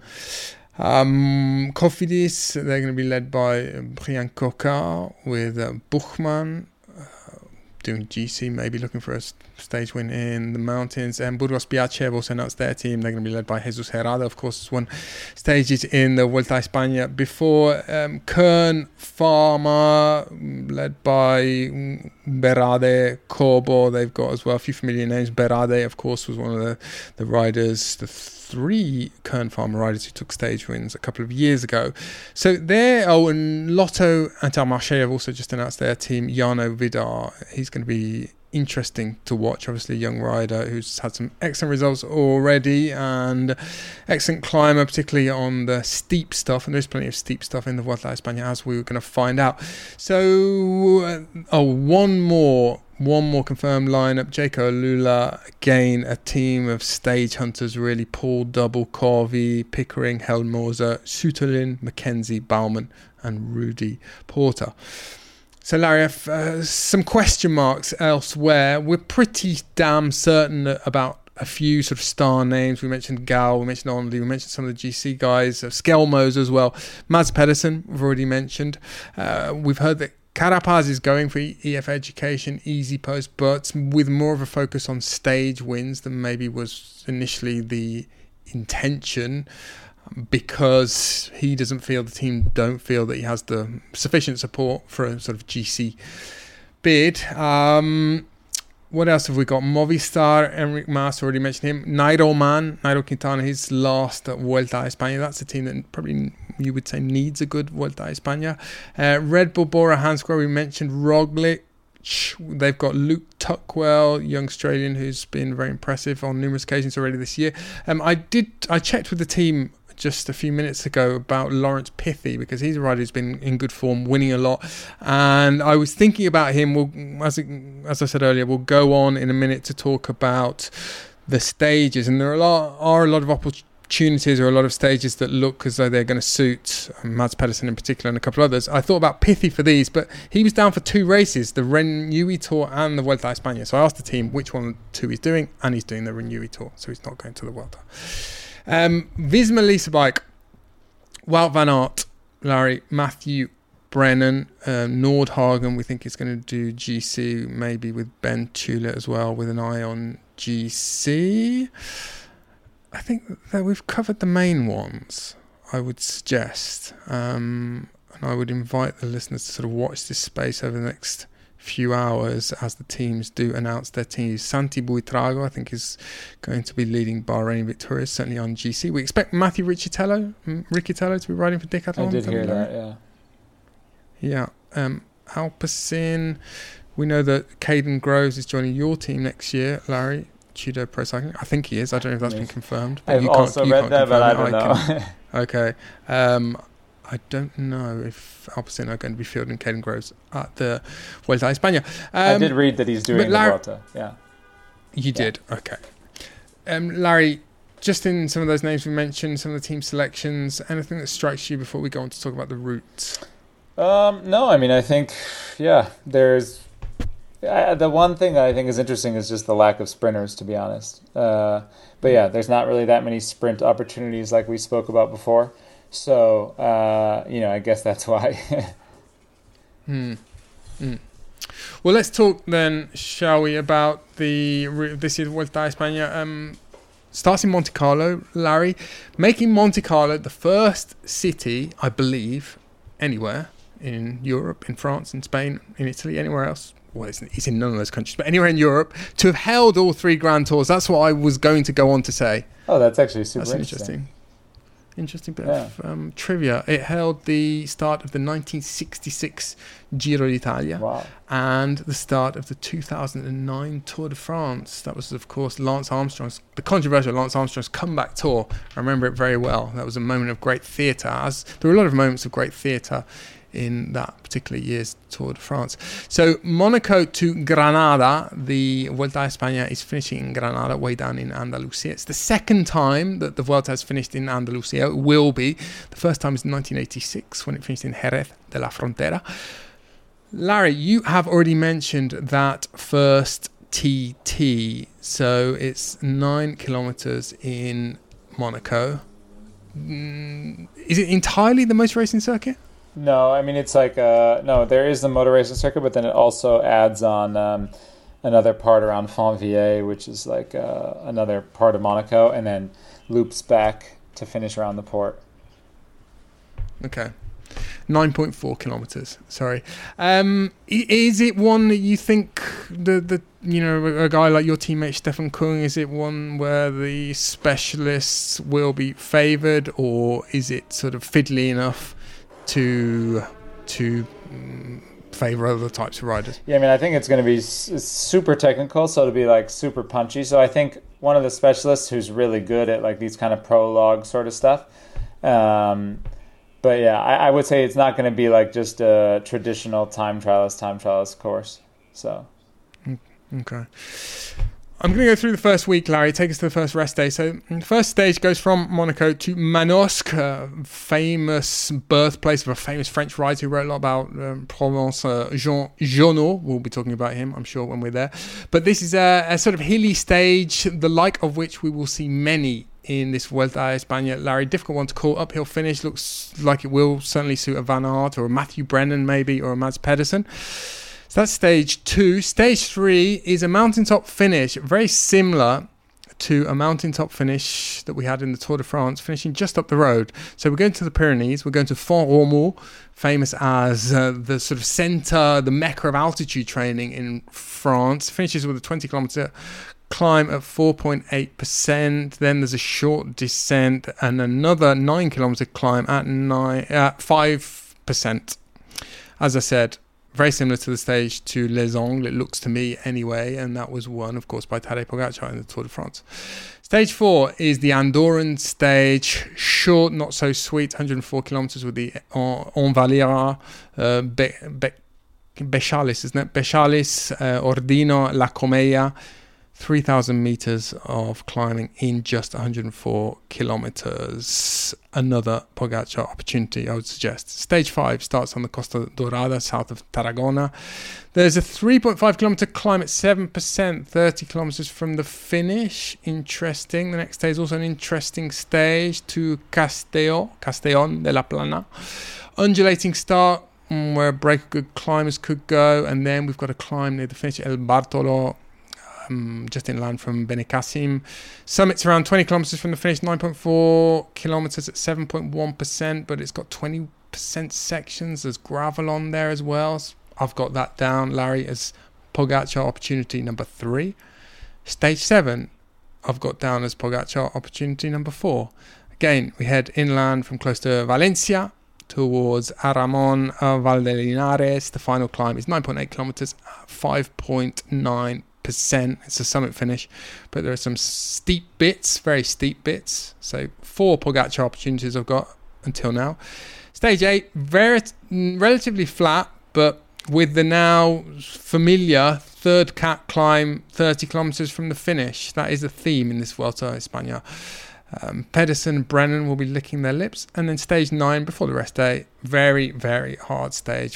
Cofidis, they're going to be led by Brian Cocard with Buchmann doing GC, maybe looking for a stage win in the mountains. And Burgos Biache have also announced their team. They're going to be led by Jesus Herrada, of course, has won stages in the Vuelta a España before. Kern Pharma, led by Berade, Corbo, they've got as well a few familiar names. Berade, of course, was one of the riders, the three Kern Pharma riders who took stage wins a couple of years ago. So and Lotto Intermarché have also just announced their team. Jarno Vidar, he's going to be interesting to watch. Obviously a young rider who's had some excellent results already and excellent climber, particularly on the steep stuff, and there's plenty of steep stuff in the Vuelta a España, as we were going to find out. So one more confirmed lineup. Jaco Lula, again a team of stage hunters really. Paul Double, Corvi, Pickering, Helmoser, Suterlin, Mackenzie, Baumann and Rudy Porter. So, Larry, some question marks elsewhere. We're pretty damn certain about a few sort of star names. We mentioned Gal, we mentioned Onley, we mentioned some of the GC guys, Skelmos as well. Mads Pedersen, we've already mentioned. We've heard that Carapaz is going for EF Education, Easy Post, but with more of a focus on stage wins than maybe was initially the intention, because he doesn't feel, the team don't feel that he has the sufficient support for a sort of GC bid. What else have we got? Movistar, Enric Mas, already mentioned him. Nairo Quintana, his last Vuelta a España. That's a team that probably you would say needs a good Vuelta a España. Red Bull Bora Hansgrohe, we mentioned Roglic. They've got Luke Tuckwell, young Australian who's been very impressive on numerous occasions already this year. I checked with the team just a few minutes ago about Lawrence Pithy, because he's a rider who's been in good form, winning a lot, and I was thinking about him. As I said earlier, we'll go on in a minute to talk about the stages, and there are a lot of opportunities or a lot of stages that look as though they're going to suit Mads Pedersen in particular and a couple of others. I thought about Pithy for these, but he was down for 2 races, the Renewy Tour and the Vuelta a España. So I asked the team which one of the 2 he's doing, and he's doing the Renewy Tour, so he's not going to the Vuelta. Visma Lease Bike, Wout van Aert, Larry, Matthew Brennan, Nordhagen, we think is going to do GC, maybe with Ben Tulett as well, with an eye on GC. I think that we've covered the main ones, I would suggest. And I would invite the listeners to sort of watch this space over the next few hours as the teams do announce their teams. Santi Buitrago, I think, is going to be leading Bahrain Victorious, certainly on GC. We expect Matthew Riccitello to be riding for Decathlon. I did hear that, yeah. Alpecin, we know that Caden Groves is joining your team next year, Larry. Tudor Pro Cycling, I think he is. I don't know if that's been confirmed. I've also read that, but I don't know. Okay. I don't know if Alpecin are going to be fielding Caden Groves at the Vuelta a España. I did read that he's doing the Vuelta. Yeah. You did? Okay. Larry, just in some of those names we mentioned, some of the team selections, anything that strikes you before we go on to talk about the routes? No, I mean, I think, there's... the one thing that I think is interesting is just the lack of sprinters, to be honest. But yeah, there's not really that many sprint opportunities like we spoke about before. So, I guess that's why. Well, let's talk then, shall we, about this year's Vuelta a España. Starts in Monte Carlo, Larry, making Monte Carlo the first city, I believe, anywhere in Europe, in France, in Spain, in Italy, anywhere else. Well, it's in none of those countries, but anywhere in Europe, to have held all 3 Grand Tours. That's what I was going to go on to say. Oh, that's actually super Interesting bit of trivia. It held the start of the 1966 Giro d'Italia and the start of the 2009 Tour de France. That was, of course, the controversial Lance Armstrong's comeback tour. I remember it very well. That was a moment of great theatre. There were a lot of moments of great theatre in that particular year's Tour de France. So Monaco to Granada, the Vuelta a España is finishing in Granada, way down in Andalusia. It's the second time that the Vuelta has finished in Andalusia. It will be. The first time was in 1986 when it finished in Jerez de la Frontera. Larry, you have already mentioned that first TT. So it's 9 kilometers in Monaco. Is it entirely the motor racing circuit? No, I mean, it's like, there is the motor racing circuit, but then it also adds on another part around Fontvieille, which is like another part of Monaco, and then loops back to finish around the port. Okay. 9.4 kilometers. Sorry. Is it one that you think a guy like your teammate Stefan Kung, is it one where the specialists will be favoured, or is it sort of fiddly enough to favour other types of riders? Yeah, I mean, I think it's going to be super technical, so it'll be like super punchy. So I think one of the specialists who's really good at like these kind of prologue sort of stuff. But yeah, I would say it's not going to be like just a traditional time trialist course. So. Okay. I'm going to go through the first week, Larry. Take us to the first rest day. So the first stage goes from Monaco to Manosque, famous birthplace of a famous French writer who wrote a lot about Provence, Jean Genot. We'll be talking about him, I'm sure, when we're there. But this is a sort of hilly stage, the like of which we will see many in this Vuelta a España. Larry, difficult one to call. Uphill finish, looks like it will certainly suit a Van Aert or a Matthew Brennan maybe, or a Mads Pedersen. So that's stage 2. Stage 3 is a mountaintop finish, very similar to a mountaintop finish that we had in the Tour de France, finishing just up the road. So we're going to the Pyrenees. We're going to Font-Romeu, famous as the sort of centre, the mecca of altitude training in France. Finishes with a 20-kilometre climb at 4.8%. Then there's a short descent and another 9-kilometre climb at 5%. As I said, very similar to the stage to Les Angles, it looks to me anyway, and that was won, of course, by Tadej Pogacar in the Tour de France. Stage 4 is the Andorran stage, short, not so sweet, 104 kilometres with the Envalira, Bechalis, isn't it? Bechalis, Ordino, La Comella, 3,000 metres of climbing in just 104 kilometres. Another Pogacar opportunity, I would suggest. Stage 5 starts on the Costa Dorada, south of Tarragona. There's a 3.5 kilometre climb at 7%, 30 kilometres from the finish. Interesting. The next day is also an interesting stage to Castellón de la Plana. Undulating start where break good climbers could go. And then we've got a climb near the finish, El Bartolo, just inland from Benicassim. Summit's around 20 kilometres from the finish, 9.4 kilometres at 7.1%, but it's got 20% sections. There's gravel on there as well. So I've got that down, Larry, as Pogacar opportunity number 3. Stage 7, I've got down as Pogacar opportunity number 4. Again, we head inland from close to Valencia towards Aramon, Valdelinares. The final climb is 9.8 kilometres, 5.9%. It's a summit finish, but there are some steep bits, very steep bits. So 4 Pogacar opportunities I've got until now. Stage 8, relatively flat, but with the now familiar third cat climb 30 kilometres from the finish. That is a theme in this Vuelta a España. Pedersen and Brennan will be licking their lips. And then stage 9, before the rest day, very, very hard stage,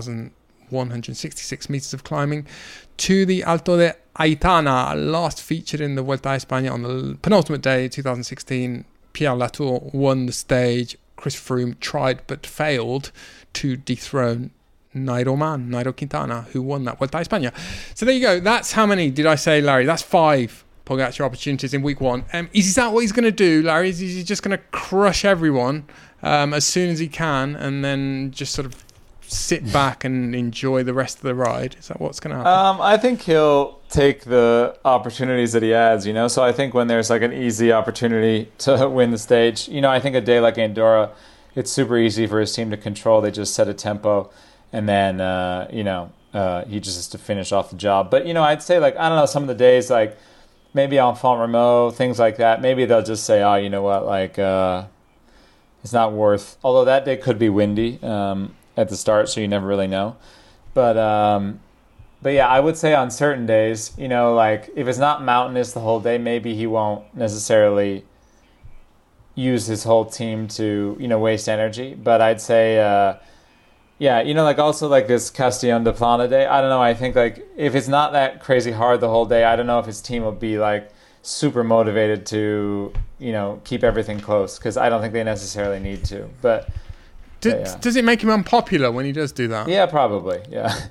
5,166 metres of climbing to the Alto de Aitana, last featured in the Vuelta a España on the penultimate day, 2016. Pierre Latour won the stage. Chris Froome tried but failed to dethrone Nairo Quintana, who won that Vuelta a España. So there you go. That's how many did I say, Larry? That's 5 Pogacar opportunities in week 1. Is that what he's going to do, Larry? Is he just going to crush everyone as soon as he can and then just sort of sit back and enjoy the rest of the ride? Is that what's going to happen? I think he'll take the opportunities that he has, so I think when there's like an easy opportunity to win the stage, I think a day like Andorra, it's super easy for his team to control. They just set a tempo and then he just has to finish off the job. But I'd say, like, I don't know, some of the days, like maybe on Font-Romeu, things like that, maybe they'll just say, oh, you know what, like it's not worth, although that day could be windy at the start, so you never really know. But yeah, I would say on certain days, like if it's not mountainous the whole day, maybe he won't necessarily use his whole team to, waste energy. But I'd say, like also like this Castellón de Plana day, I don't know, I think like if it's not that crazy hard the whole day, I don't know if his team will be like super motivated to, keep everything close, because I don't think they necessarily need to. But does it make him unpopular when he does do that? Yeah, probably. Yeah.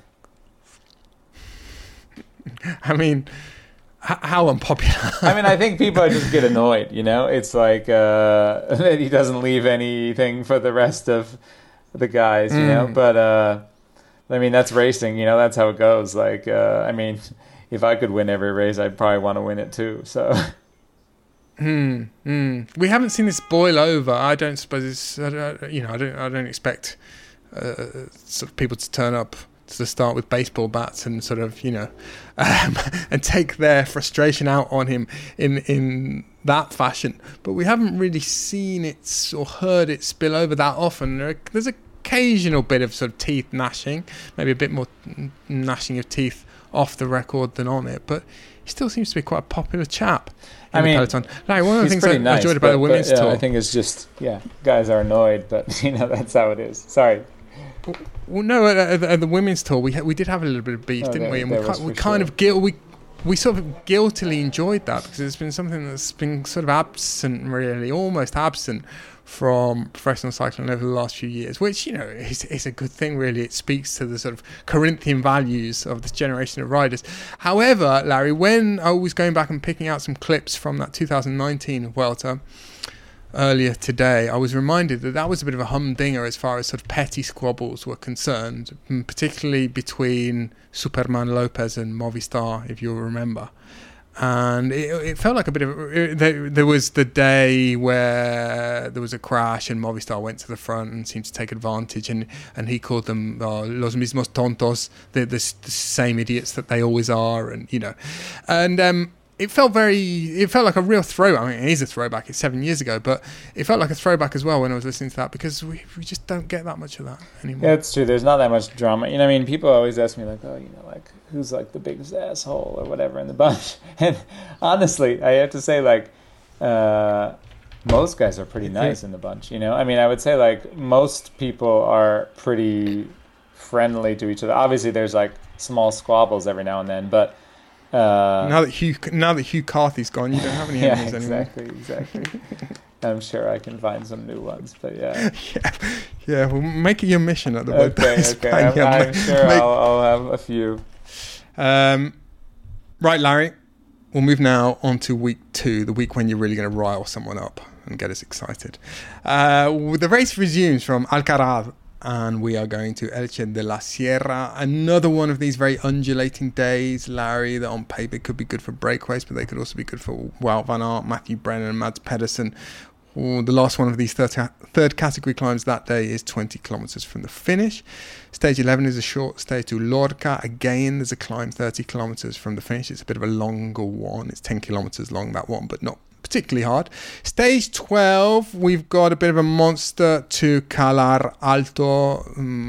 I mean, how unpopular? I mean, I think people just get annoyed, It's like that he doesn't leave anything for the rest of the guys, But, I mean, that's racing, That's how it goes. Like, I mean, if I could win every race, I'd probably want to win it too, so... We haven't seen this boil over. I don't suppose it's. I don't expect sort of people to turn up to the start with baseball bats and sort of and take their frustration out on him in that fashion. But we haven't really seen it or heard it spill over that often. There's occasional bit of sort of teeth gnashing, maybe a bit more gnashing of teeth off the record than on it, but he still seems to be quite a popular chap. I mean, Peloton. Larry, one of the things I enjoyed about the women's tour, I think it's just, guys are annoyed, but that's how it is. Sorry. Well, no, at the women's tour, we did have a little bit of beef, didn't we? And we sort of guiltily enjoyed that, because it's been something that's been sort of absent, really, almost absent from professional cycling over the last few years, which, you know, is a good thing, really. It speaks to the sort of Corinthian values of this generation of riders. However, Larry, when I was going back and picking out some clips from that 2019 Vuelta earlier today, I was reminded that was a bit of a humdinger as far as sort of petty squabbles were concerned, particularly between Superman Lopez and Movistar, if you'll remember. And it felt like a bit of there was the day where there was a crash and Movistar went to the front and seemed to take advantage, and he called them los mismos tontos, the same idiots that they always are, and you know, and it felt like a real throwback. I mean, it is a throwback. It's 7 years ago, but it felt like a throwback as well when I was listening to that, because we just don't get that much of that anymore. Yeah, it's true. There's not that much drama. You know, I mean, people always ask me, like, oh, you know, like, who's, like, the biggest asshole or whatever in the bunch? And honestly, I have to say, like, most guys are pretty nice in the bunch, you know? I mean, I would say, like, most people are pretty friendly to each other. Obviously, there's, like, small squabbles every now and then, but now that Hugh Carthy's gone, you don't have any enemies anymore. Exactly. I'm sure I can find some new ones, but yeah. Well, make it your mission at the Vuelta a España. I'm sure I'll have a few. Right, Larry, we'll move now on to week 2, the week when you're really going to rile someone up and get us excited. The race resumes from Alcaraz, and we are going to Elche de la Sierra. Another one of these very undulating days, Larry, that on paper could be good for breakaways, but they could also be good for Wout van Aert, Matthew Brennan and Mads Pedersen. The last one of these third category climbs that day is 20 kilometres from the finish. Stage 11 is a short stage to Lorca. Again, there's a climb 30 kilometres from the finish. It's a bit of a longer one. It's 10 kilometres long, that one, but not particularly hard. Stage 12, we've got a bit of a monster to Calar Alto,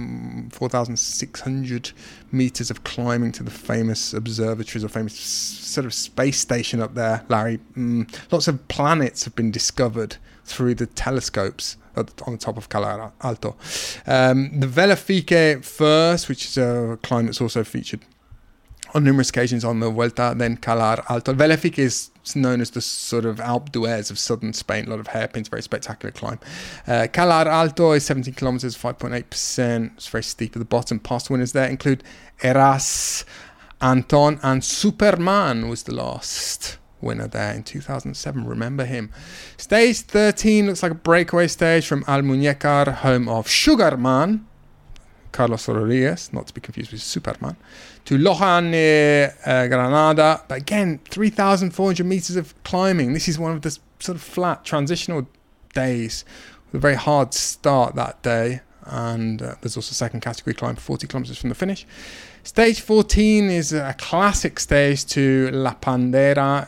4,600 meters of climbing to the famous observatories or famous sort of space station up there, Larry. Lots of planets have been discovered through the telescopes on the top of Calar Alto. The Velafike first, which is a climb that's also featured on numerous occasions on the Vuelta, then Calar Alto. Velafike is known as the sort of Alpe d'Huez of southern Spain, a lot of hairpins, very spectacular climb. Calar Alto is 17 kilometers, 5.8%. It's very steep at the bottom. Past winners there include Eras, Anton, and Superman was the last winner there in 2007. Remember him. Stage 13 looks like a breakaway stage from Almuñécar, home of Sugarman, Carlos Rodriguez, not to be confused with Superman, to Loja near Granada. But again, 3,400 meters of climbing. This is one of the sort of flat transitional days with a very hard start that day. And there's also a second category climb, 40 kilometers from the finish. Stage 14 is a classic stage to La Pandera,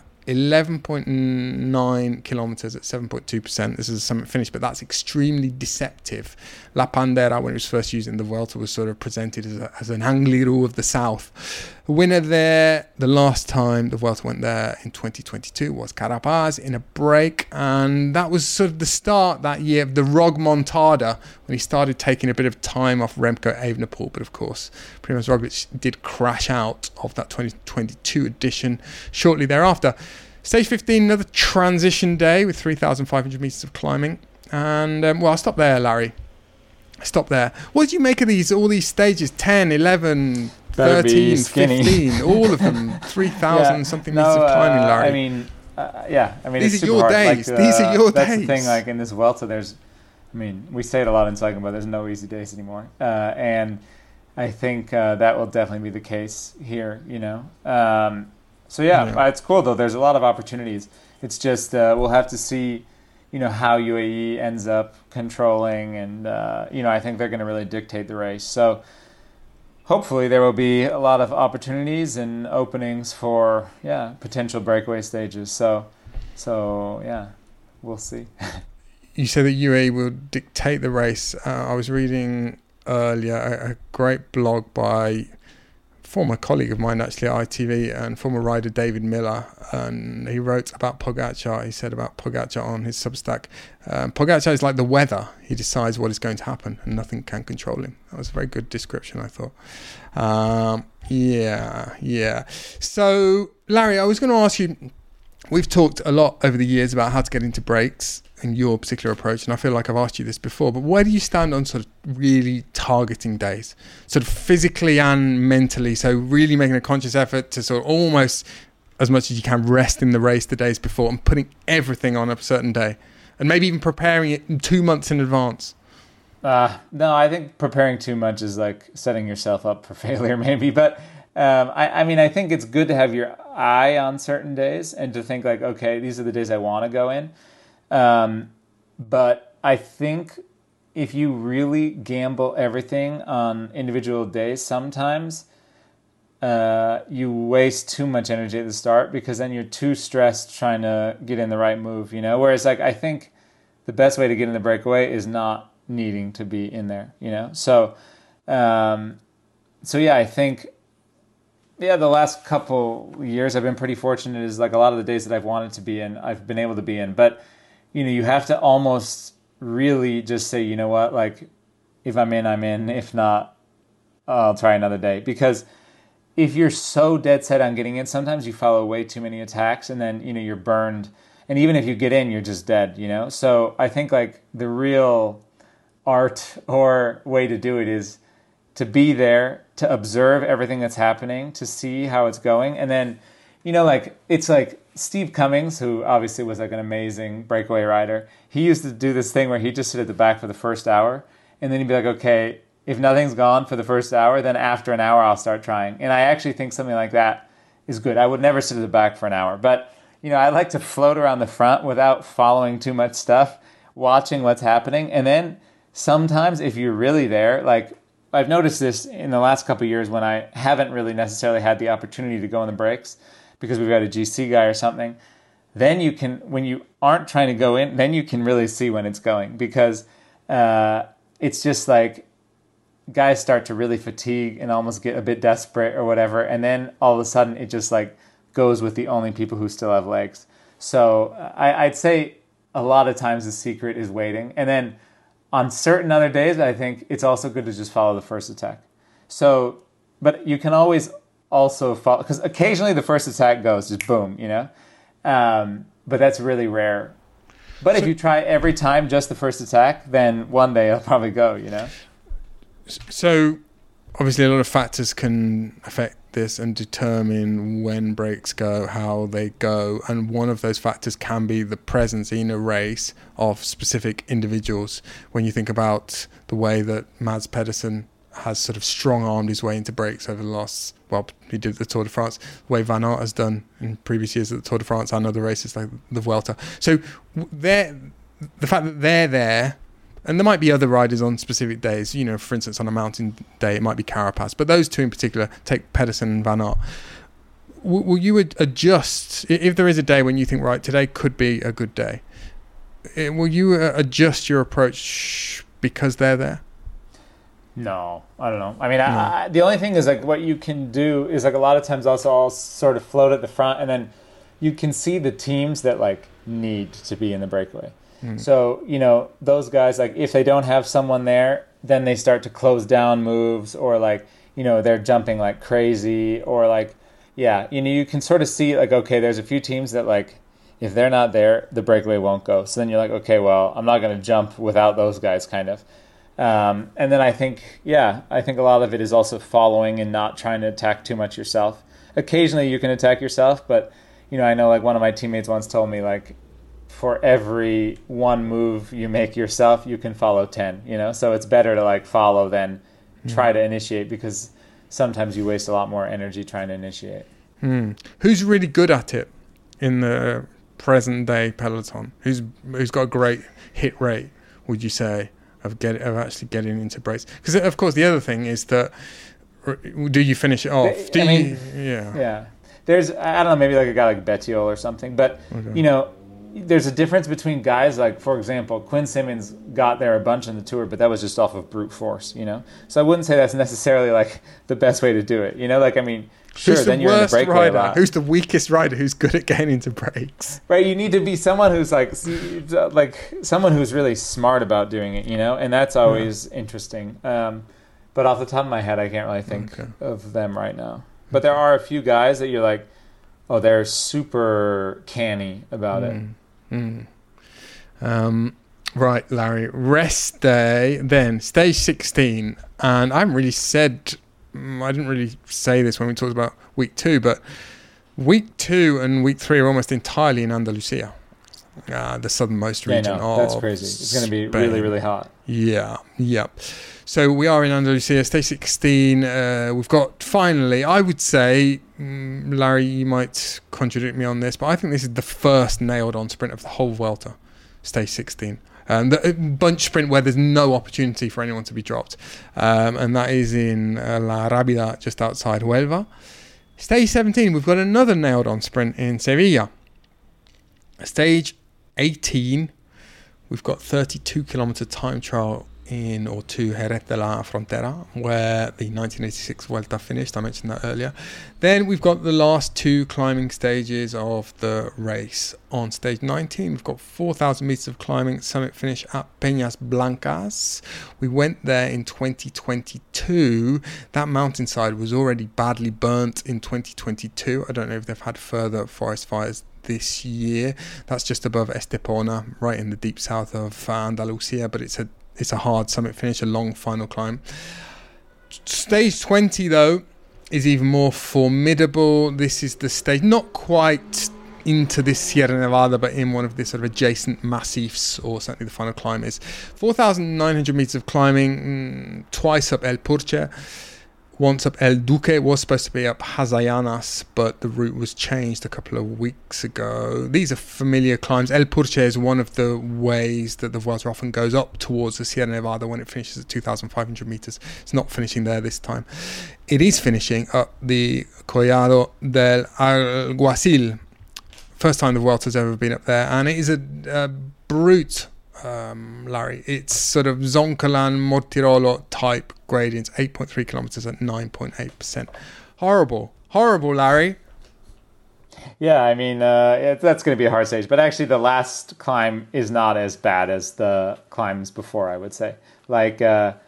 11.9 kilometers at 7.2%. This is a summit finish, but that's extremely deceptive. La Pandera, when it was first used in the Vuelta, was sort of presented as an Angliru of the south. The winner there, the last time the Vuelta went there in 2022, was Carapaz in a break, and that was sort of the start that year of the Rog Montada, when he started taking a bit of time off Remco Evenepoel. But of course, Primož Roglič did crash out of that 2022 edition shortly thereafter. Stage 15, another transition day with 3,500 meters of climbing. And, well, I'll stop there, Larry. Stop there. What did you make of all these stages? 10, 11, 13, 15, all of them, 3,000 something meters of climbing, Larry. I mean, these are your days. These are your days. That's the thing, like, in this Vuelta, we say it a lot in cycling, but there's no easy days anymore. And I think that will definitely be the case here, you know. It's cool, though. There's a lot of opportunities. It's just we'll have to see, you know, how UAE ends up controlling, and I think they're going to really dictate the race. So hopefully there will be a lot of opportunities and openings for potential breakaway stages. So we'll see. You say that UAE will dictate the race. I was reading earlier a great blog by former colleague of mine actually at ITV and former rider David Miller, and he wrote about Pogačar. He said about Pogačar on his Substack, Pogačar is like the weather. He decides what is going to happen and nothing can control him. That was a very good description, I thought. So Larry, I was going to ask you, we've talked a lot over the years about how to get into breaks and your particular approach, and I feel like I've asked you this before, but where do you stand on sort of really targeting days, sort of physically and mentally? So really making a conscious effort to sort of almost as much as you can rest in the race the days before and putting everything on a certain day, and maybe even preparing it 2 months in advance. No, I think preparing too much is like setting yourself up for failure maybe, but I mean, I think it's good to have your eye on certain days and to think like, okay, these are the days I want to go in. But I think if you really gamble everything on individual days, sometimes you waste too much energy at the start because then you're too stressed trying to get in the right move, you know? Whereas like, I think the best way to get in the breakaway is not needing to be in there, you know? So yeah, I think, the last couple years I've been pretty fortunate. Is like a lot of the days that I've wanted to be in, I've been able to be in. But, you know, you have to almost really just say, you know what, like if I'm in, I'm in. If not, I'll try another day. Because if you're so dead set on getting in, sometimes you follow way too many attacks and then, you know, you're burned. And even if you get in, you're just dead, you know? So I think like the real art or way to do it is to be there, to observe everything that's happening, to see how it's going. And then, you know, like, it's like Steve Cummings, who obviously was like an amazing breakaway rider. He used to do this thing where he'd just sit at the back for the first hour. And then he'd be like, okay, if nothing's gone for the first hour, then after an hour, I'll start trying. And I actually think something like that is good. I would never sit at the back for an hour. But, you know, I like to float around the front without following too much stuff, watching what's happening. And then sometimes if you're really there, like, I've noticed this in the last couple of years when I haven't really necessarily had the opportunity to go in the breaks because we've got a GC guy or something. Then you can, when you aren't trying to go in, then you can really see when it's going because it's just like guys start to really fatigue and almost get a bit desperate or whatever. And then all of a sudden it just like goes with the only people who still have legs. So I'd say a lot of times the secret is waiting. And then on certain other days, I think it's also good to just follow the first attack. So, but you can always also follow, because occasionally the first attack goes just boom, you know? But that's really rare. But if you try every time just the first attack, then one day it'll probably go, you know? So, obviously a lot of factors can affect this and determine when breaks go, how they go, and one of those factors can be the presence in a race of specific individuals. When you think about the way that Mads Pedersen has sort of strong-armed his way into breaks over the last, well, he did the Tour de France, the way Van Aert has done in previous years at the Tour de France and other races like the Vuelta. So the fact that they're there, and there might be other riders on specific days, you know, for instance, on a mountain day, it might be Carapaz. But those two in particular, take Pedersen and Van Aert. Will you adjust, if there is a day when you think, right, today could be a good day, will you adjust your approach because they're there? No, I don't know. I mean, the only thing is like what you can do is like a lot of times also I'll sort of float at the front and then you can see the teams that like need to be in the breakaway. So, you know, those guys, like, if they don't have someone there, then they start to close down moves or, like, you know, they're jumping like crazy or, like, yeah, you know, you can sort of see, like, okay, there's a few teams that, like, if they're not there, the breakaway won't go. So then you're like, okay, well, I'm not going to jump without those guys, kind of. And then I think a lot of it is also following and not trying to attack too much yourself. Occasionally you can attack yourself, but, you know, I know, like, one of my teammates once told me, like, for every one move you make yourself, you can follow 10, you know? So it's better to like follow than try to initiate because sometimes you waste a lot more energy trying to initiate. Who's really good at it in the present day peloton? Who's got a great hit rate, would you say, of actually getting into breaks? Because of course the other thing is that, do you finish it off? Yeah. There's, I don't know, maybe like a guy like Bettiol or something, but you know, there's a difference between guys like, for example, Quinn Simmons got there a bunch in the Tour, but that was just off of brute force, you know? So I wouldn't say that's necessarily like the best way to do it, you know? Like, I mean, sure, then you're in the breakaway a lot. Who's the weakest rider who's good at getting into breaks? Right, you need to be someone who's like someone who's really smart about doing it, you know? And that's always interesting. But off the top of my head, I can't really think of them right now. But there are a few guys that you're like, they're super canny about it. Right, Larry. Rest day, then stage 16. And I didn't really say this when we talked about week 2, but week 2 and week 3 are almost entirely in Andalusia, the southernmost region of that's crazy. It's going to be Spain. really, really hot. Yeah. So we are in Andalusia, stage 16. We've got, finally, I would say, Larry, you might contradict me on this, but I think this is the first nailed-on sprint of the whole Vuelta, stage 16. The bunch sprint where there's no opportunity for anyone to be dropped. And that is in La Rábida, just outside Huelva. Stage 17, we've got another nailed-on sprint in Sevilla. Stage 18, we've got 32-kilometer time trial to Jerez de la Frontera, where the 1986 Vuelta finished. I mentioned that earlier. Then we've got the last 2 climbing stages of the race. On stage 19, we've got 4,000 meters of climbing, summit finish at Peñas Blancas. We went there in 2022. That mountainside was already badly burnt in 2022. I don't know if they've had further forest fires this year. That's just above Estepona, right in the deep south of Andalusia, but it's a hard summit finish, a long final climb. Stage 20, though, is even more formidable. This is the stage, not quite into this Sierra Nevada, but in one of the sort of adjacent massifs, or certainly the final climb is 4,900 meters of climbing, twice up El Purche, once up El Duque. It was supposed to be up Hazayanas, but the route was changed a couple of weeks ago. These are familiar climbs. El Purche is one of the ways that the Vuelta often goes up towards the Sierra Nevada when it finishes at 2,500 meters. It's not finishing there this time. It is finishing up the Collado del Alguacil. First time the Vuelta's ever been up there, and it is a brute, Larry. It's sort of Zoncolan, Mortirolo type gradients, 8.3 kilometers at 9.8%. Horrible, Larry. Yeah, I mean, that's going to be a hard stage. But actually, the last climb is not as bad as the climbs before, I would say. So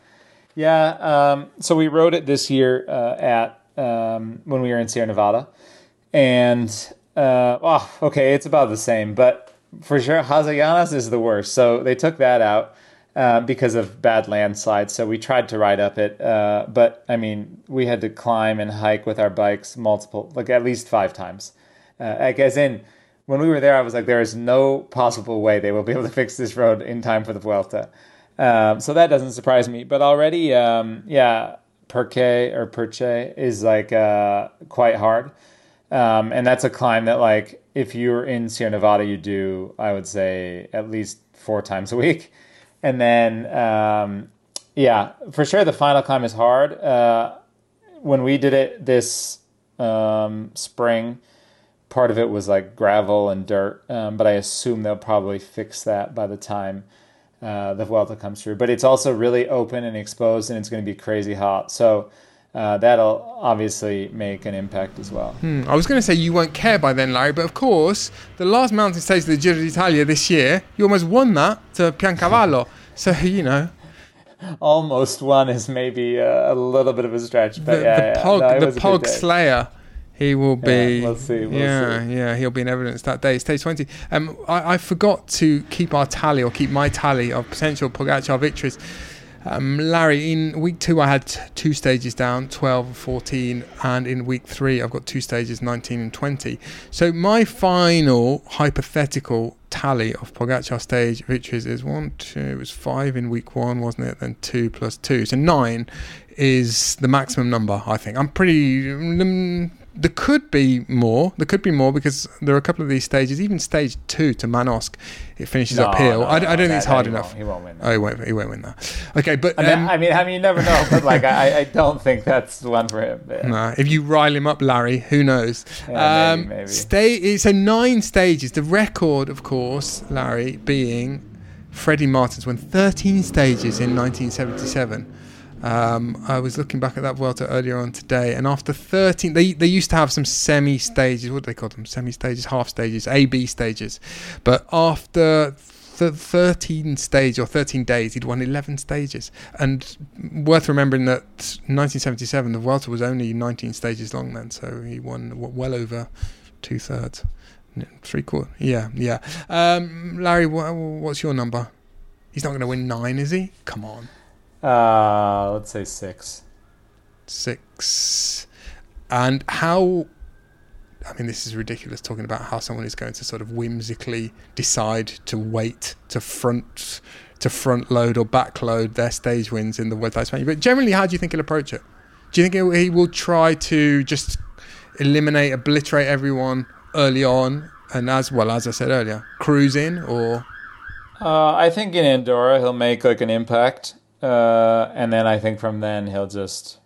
we rode it this year when we were in Sierra Nevada. And, it's about the same. But for sure, Hazayanas is the worst. So they took that out because of bad landslides. So we tried to ride up it. But, I mean, we had to climb and hike with our bikes at least 5 times. When we were there, I was like, there is no possible way they will be able to fix this road in time for the Vuelta. So that doesn't surprise me. But already, Perche is quite hard. And that's a climb that, if you're in Sierra Nevada, you do, I would say, at least 4 times a week. And then, for sure, the final climb is hard. When we did it this spring, part of it was gravel and dirt, but I assume they'll probably fix that by the time the Vuelta comes through. But it's also really open and exposed, and it's going to be crazy hot. So that'll obviously make an impact as well. I was going to say you won't care by then, Larry, but of course, the last mountain stage of the Giro d'Italia this year, you almost won that to Piancavallo. So, almost won is maybe a little bit of a stretch. But the Pog Slayer. He will be. We'll see. He'll be in evidence that day. Stage 20. I forgot to keep my tally of potential Pogacar victories. Larry, in week 2 I had 2 stages down, 12 and 14, and in week 3 I've got 2 stages, 19 and 20. So my final hypothetical tally of Pogacar stage victories is 5 in week 1, wasn't it? Then 2 plus 2, so 9 is the maximum number. I think I'm pretty. There could be more because there are a couple of these stages. Even stage 2 to Manosque, it finishes uphill. I don't think it's hard enough. He won't win that. Oh, he won't win that. Okay, but you never know. But I don't think that's the one for him. Yeah. Nah, if you rile him up, Larry, who knows? Yeah, maybe. So 9 stages. The record, of course, Larry, being Freddie Martins won 13 stages in 1977. I was looking back at that Vuelta earlier on today, and after 13, they used to have some semi-stages. What do they call them? Semi-stages, half stages, A-B stages. But after 13 stage or 13 days, he'd won 11 stages. And worth remembering that 1977, the Vuelta was only 19 stages long then, so he won well over 2/3, 3/4. Yeah. Larry, what's your number? He's not going to win 9, is he? Come on. Let's say 6. 6. And how... I mean, this is ridiculous talking about how someone is going to sort of whimsically decide to wait to front load or back load their stage wins in the Vuelta a España. But generally, how do you think he'll approach it? Do you think he will try to just obliterate everyone early on, and as I said earlier, cruise in, or? I think in Andorra he'll make like an impact, and then I think from then he'll just,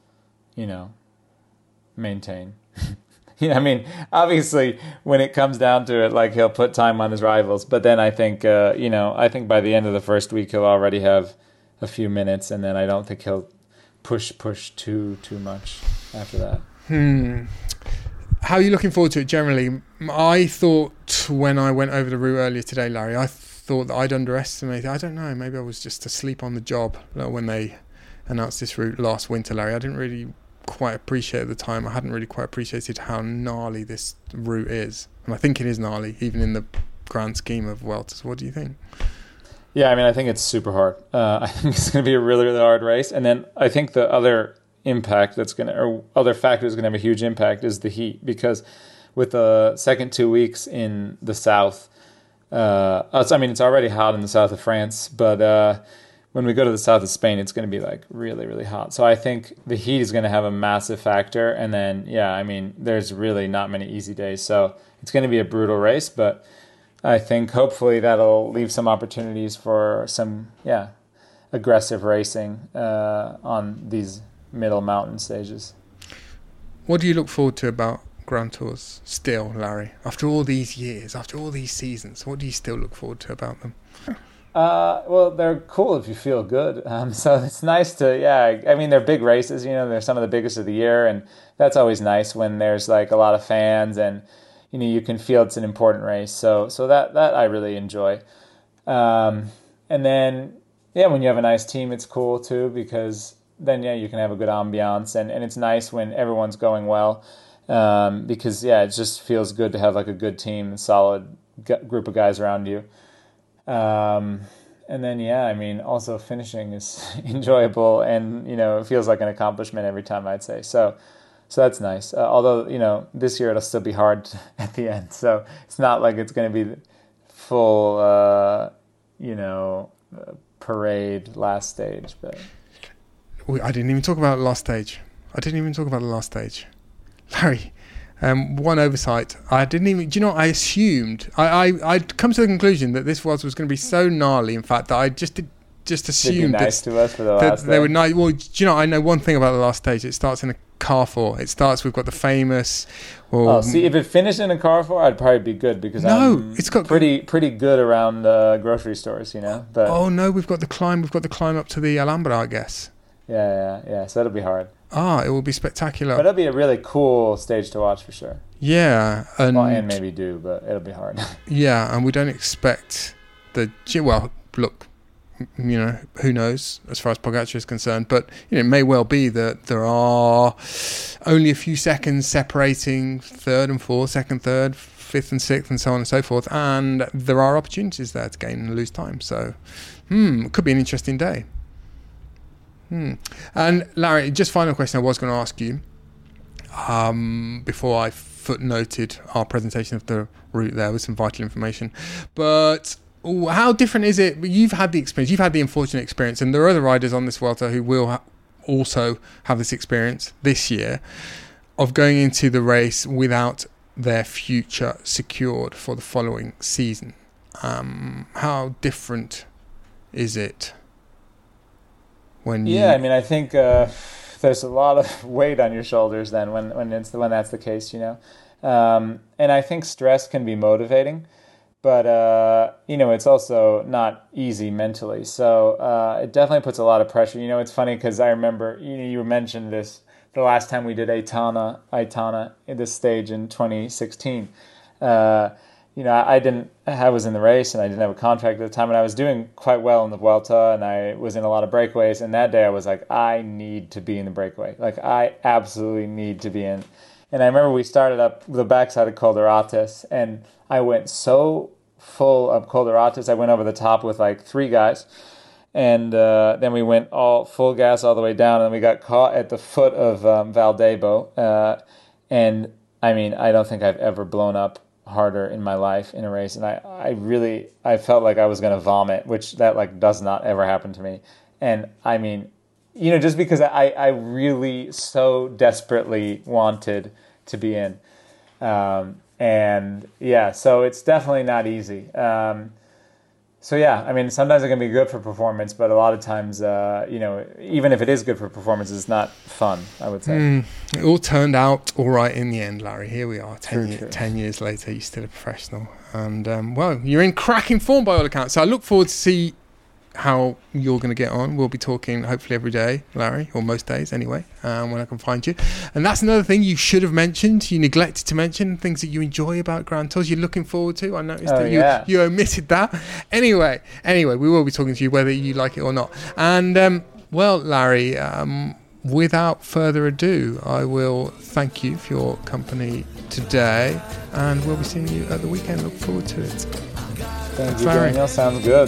maintain. I mean, obviously, when it comes down to it, like he'll put time on his rivals. But then I think, I think by the end of the first week he'll already have a few minutes, and then I don't think he'll push too much after that. How are you looking forward to it generally? I thought when I went over the route earlier today, Larry, I thought that I'd underestimated. I don't know. Maybe I was just asleep on the job when they announced this route last winter, Larry. I didn't really quite appreciate at the time. I hadn't really quite appreciated how gnarly this route is, and I think it is gnarly even in the grand scheme of Vueltas. What do you think? Yeah, I mean, I think it's super hard. I think it's going to be a really, really hard race, and then I think the other impact other factor that's going to have a huge impact is the heat, because with the second 2 weeks in the south, it's already hot in the south of France, but when we go to the south of Spain, it's going to be like really, really hot. So I think the heat is going to have a massive factor. And then, there's really not many easy days. So it's going to be a brutal race, but I think hopefully that'll leave some opportunities for some, aggressive racing on these middle mountain stages. What do you look forward to about Grand Tours still, Larry? After all these years, after all these seasons, what do you still look forward to about them? Well, they're cool if you feel good. So it's nice to, I mean, they're big races, they're some of the biggest of the year, and that's always nice when there's like a lot of fans and, you can feel it's an important race. So that I really enjoy. And then, when you have a nice team, it's cool too, because then, you can have a good ambiance, and it's nice when everyone's going well, because, it just feels good to have like a good team, a solid group of guys around you. And then, also finishing is enjoyable, and, it feels like an accomplishment every time, I'd say. So that's nice. Although, this year it'll still be hard at the end. So it's not like it's going to be full, parade last stage. But I didn't even talk about the last stage. Larry, one oversight. I didn't even. Do you know what I assumed? I'd come to the conclusion that this was going to be so gnarly. In fact, that I just assumed nice to us for the last they were nice. Well, do you know? I know one thing about the last stage. It starts in a Carrefour. We've got the famous. Well, see, if it finished in a Carrefour, I'd probably be good, because it's got pretty good around grocery stores, But we've got the climb. We've got the climb up to the Alhambra, I guess. Yeah. So that'll be hard. It will be spectacular. But it'll be a really cool stage to watch for sure. Yeah, and maybe but it'll be hard. Yeah, and we don't expect look, who knows as far as Pogacar is concerned, but it may well be that there are only a few seconds separating third and fourth, second, third, fifth and sixth, and so on and so forth, and there are opportunities there to gain and lose time. So, it could be an interesting day. And Larry, just final question I was going to ask you before I footnoted our presentation of the route there with some vital information. But how different is it? You've had the experience, you've had the unfortunate experience, and there are other riders on this Vuelta who will also have this experience this year of going into the race without their future secured for the following season. How different is it? I think there's a lot of weight on your shoulders then when that's the case, and I think stress can be motivating, but it's also not easy mentally. So it definitely puts a lot of pressure. It's funny because I remember you mentioned this the last time we did Aitana at this stage in 2016. I was in the race and I didn't have a contract at the time, and I was doing quite well in the Vuelta, and I was in a lot of breakaways, and that day I was like, I need to be in the breakaway. Like, I absolutely need to be in. And I remember we started up the backside of Col de Ratas, and I went so full of Col de Ratas, I went over the top with like 3 guys. And then we went all full gas all the way down, and we got caught at the foot of Valdebo. And I mean, I don't think I've ever blown up harder in my life in a race. And I felt like I was going to vomit, which that like does not ever happen to me. And I mean, you know, just because I really so desperately wanted to be in. And yeah, so it's definitely not easy. So yeah, I mean, sometimes it can be good for performance, but a lot of times, you know, even if it is good for performance, it's not fun, I would say. It all turned out all right in the end, Larry. Here we are, 10 years later, you're still a professional. And, well, you're in cracking form by all accounts. So I look forward to see how you're going to get on. We'll be talking hopefully every day, Larry, or most days anyway, when I can find you. And that's another thing you should have mentioned. You neglected to mention things that you enjoy about Grand Tours you're looking forward to. I noticed that you omitted that. Anyway, we will be talking to you whether you like it or not. And well, Larry, without further ado, I will thank you for your company today, and we'll be seeing you at the weekend. Look forward to it. Thank you, Daniel. Sounds good.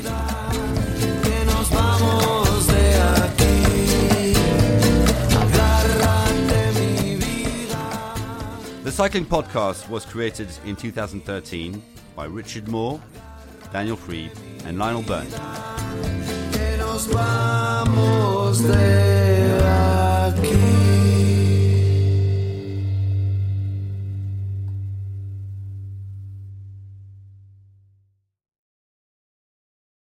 The Cycling Podcast was created in 2013 by Richard Moore, Daniel Friebe and Lionel Byrne.